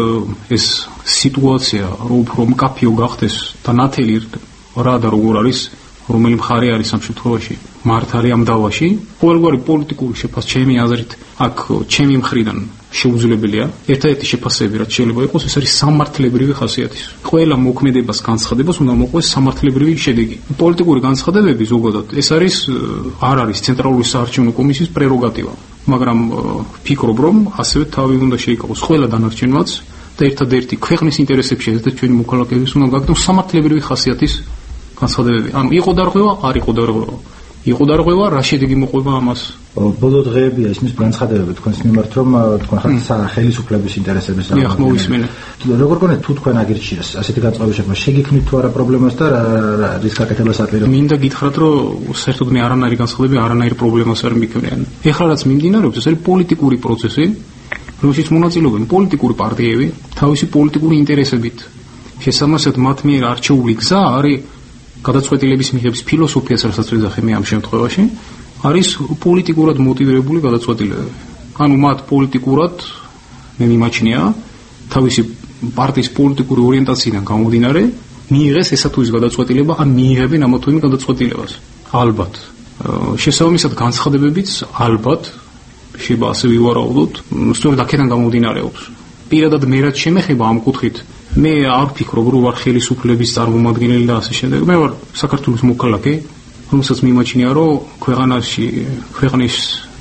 ეს სიტუაცია უფრო მკაფიო გახდეს და ნათელი რა და როგორ არის, რომელი მხარე არის ამ შემთხვევაში მართალი ამ დავაში, ყოველგვარი პოლიტიკური შეფასება ჩემი აზრით აქ ჩემი მხრიდან შეუძლებელია. ერთადერთი შეფასება რაც შეიძლება იყოს, ეს არის სამართლებრივი ხასიათის. ყველა მოქმედებას განცხადებას უნდა მოყვეს სამართლებრივი შედეგი. პოლიტიკური განცხადებები ზოგადად ეს არის არ არის ცენტრალური საარჩევნო კომისიის პრეროგატივა, მაგრამ ვფიქრობ, რომ ასევე თავი უნდა შეიკავოს ყველა დანარჩენმაც და ერთადერთი ქვეყნის ინტერესებში და ჩვენი მოქალაქეების უნდა გაგდოს სამართლებრივი ხასიათის განცხადებები. ანუ იყო დარღვევა, არ იყო დარღვევა. იყო დარღვევა, რა შედეგი მოყვება ამას? ბოლო დღეებია ისმის განცხადებები თქვენს მიმართ, რომ თქვენ ხართ ხელისუფლების ინტერესების ამბავი. დიახ, მოვისმენე. როგორ გონიათ, თუ თქვენ აგირჩიეს ასეთი განწყობის შექმნა, შეგიქმნით თუ არა პრობლემას და რის გაკეთებას აპირებთ? მინდა გითხრათ, რომ საერთოდ მე არანაირი განცხადებები, არანაირი პრობლემას არ მიქნიან. ეხლა რაც მიმდინარეობს, ეს არის პოლიტიკური პროცესი, რომელშიც მონაწილეობენ პოლიტიკური პარტიები თავისი პოლიტიკური ინტერესებით. შესაბამისად, მათ მიერ არჩეული გზა არის გადაწყვეტილების მიღების ფილოსოფიას, რასაც ვეძახე მე ამ შემთხვევაში, არის პოლიტიკურად მოტივირებული გადაწყვეტილებები. ანუ მათ პოლიტიკურად მე მიმაჩნია თავისი პარტიის პოლიტიკური ორიენტაციიდან გამომდინარე, მიიღეს ესა თუ ის გადაწყვეტილება, ან მიიღებენ ამა თუ იმ გადაწყვეტილებას. ალბათ. შესაბამისად განცხადებებიც ალბათ შეიძლება ასე ვივარაუდოთ, სწორედ აქედან გამომდინარეობს. პირადად მე რაც შემეხება ამ კუთხით, მე არ ვფიქრობ, რომ ვარ ხელისუფლების წარმომადგენელი და ასე შემდეგ. მე ვარ საქართველოს მოქალაქე, რომელსაც მიმაჩნია, რომ ქვეყანაში, ქვეყნის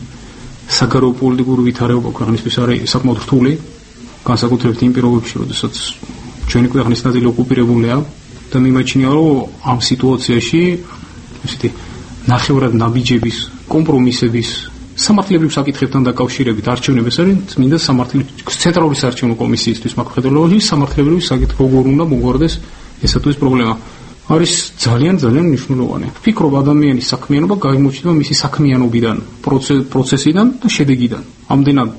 საგარეო პოლიტიკური ვითარება ქვეყნისთვის არის საკმაოდ რთული, განსაკუთრებით იმ პირობებში, როდესაც ჩვენი ქვეყნის ნაწილი ოკუპირებულია და მიმაჩნია, რომ ამ სიტუაციაში, ესეთი ნახევრად ნაბიჯების, კომპრომისების სამართლებრივ საკითხებთან დაკავშირებით არჩევნების არის წმინდა სამართლებრივი ცენტრალური საარჩევნო კომისიისთვის მაკრედოლოგში სამართლებრივი საკითხი როგორ უნდა მოგვარდეს ესა თუ ის პრობლემა არის ძალიან ძალიან მნიშვნელოვანი. ვფიქრობ, ადამიანის საქმიანობა გამოჩნდება მისი საქმიანობიდან, პროცესიდან და შედეგიდან. ამდენად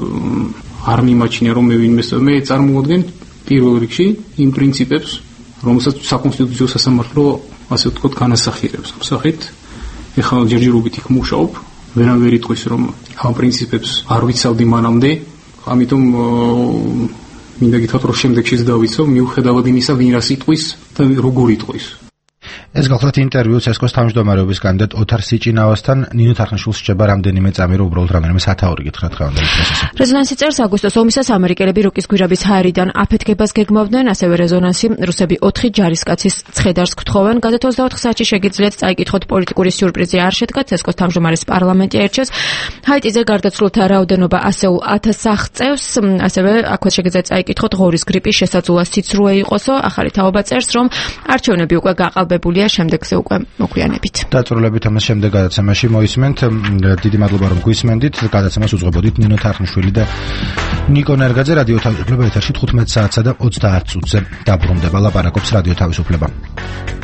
არ მიმაჩნია, რომ მე ვინმე მე წარმოადგენ პირველ რიგში იმ პრინციპებს, რომელსაც საკონსტიტუციო სასამართლო ასე ვთქვათ განასახიერებს. სახით ეხლა ჯერჯერობით იქ მუშაობ, ვერავინ იტყვის რომ ამ პრინციპებს არ ვიცავდი მანამდე, ამიტომ მინდა გითხრათ რომ შემდეგშიც დავიცავ, მიუხედავად იმისა, ვინ რას იტყვის და როგორ იტყვის. ეს გახლავთ ინტერვიუ ცესკოს თავმჯდომარეობის კანდიდატ ოთარ სიჭინავასთან. ნინო თარხნიშვილს შეება რამდენიმე წამი რომ უბრალოდ რამდენიმე სათაური გითხრათ ხავანდელი პრესასა. რეზონანსი წერს აგვისტოს ომისას ამერიკელები რუკის გვირაბის ჰაერიდან აფეთქებას გეგმავდნენ, ასევე რეზონანსი რუსები ოთხი ჯარისკაცის ცხედარს გთხოვენ. გაზეთ ოცდაოთხ საათში შეგიძლიათ წაიკითხოთ პოლიტიკური სიურპრიზი არ შედგა, ცესკოს თავმჯდომარის პარლამენტი აირჩევს. ჰაიტიზე გარდაცვლილთა რაოდენობა ასეულ ათასს აღწევს, ასევე აქვე შეგიძლიათ წაიკითხოთ ღორის გრიპის შესაძლოა სიცრუე იყოსო. ახალი თაობა წერს რომ არჩევნები უკვე გაყალბებულია, შემდეგზე უკვე მოგვიანებით. დაწვრილებით ამას შემდეგ გადაცემაში მოისმენთ. დიდი მადლობა რომ გვისმენდით. გადაცემას უძღვებოდით ნინო თარხნიშვილი და ნიკო ნერგაძე. რადიო თავისუფლება ეთერში თხუთმეტ საათსა და ოცდაათ წუთზე დაბრუნდება. ლაპარაკობს რადიო თავისუფლება.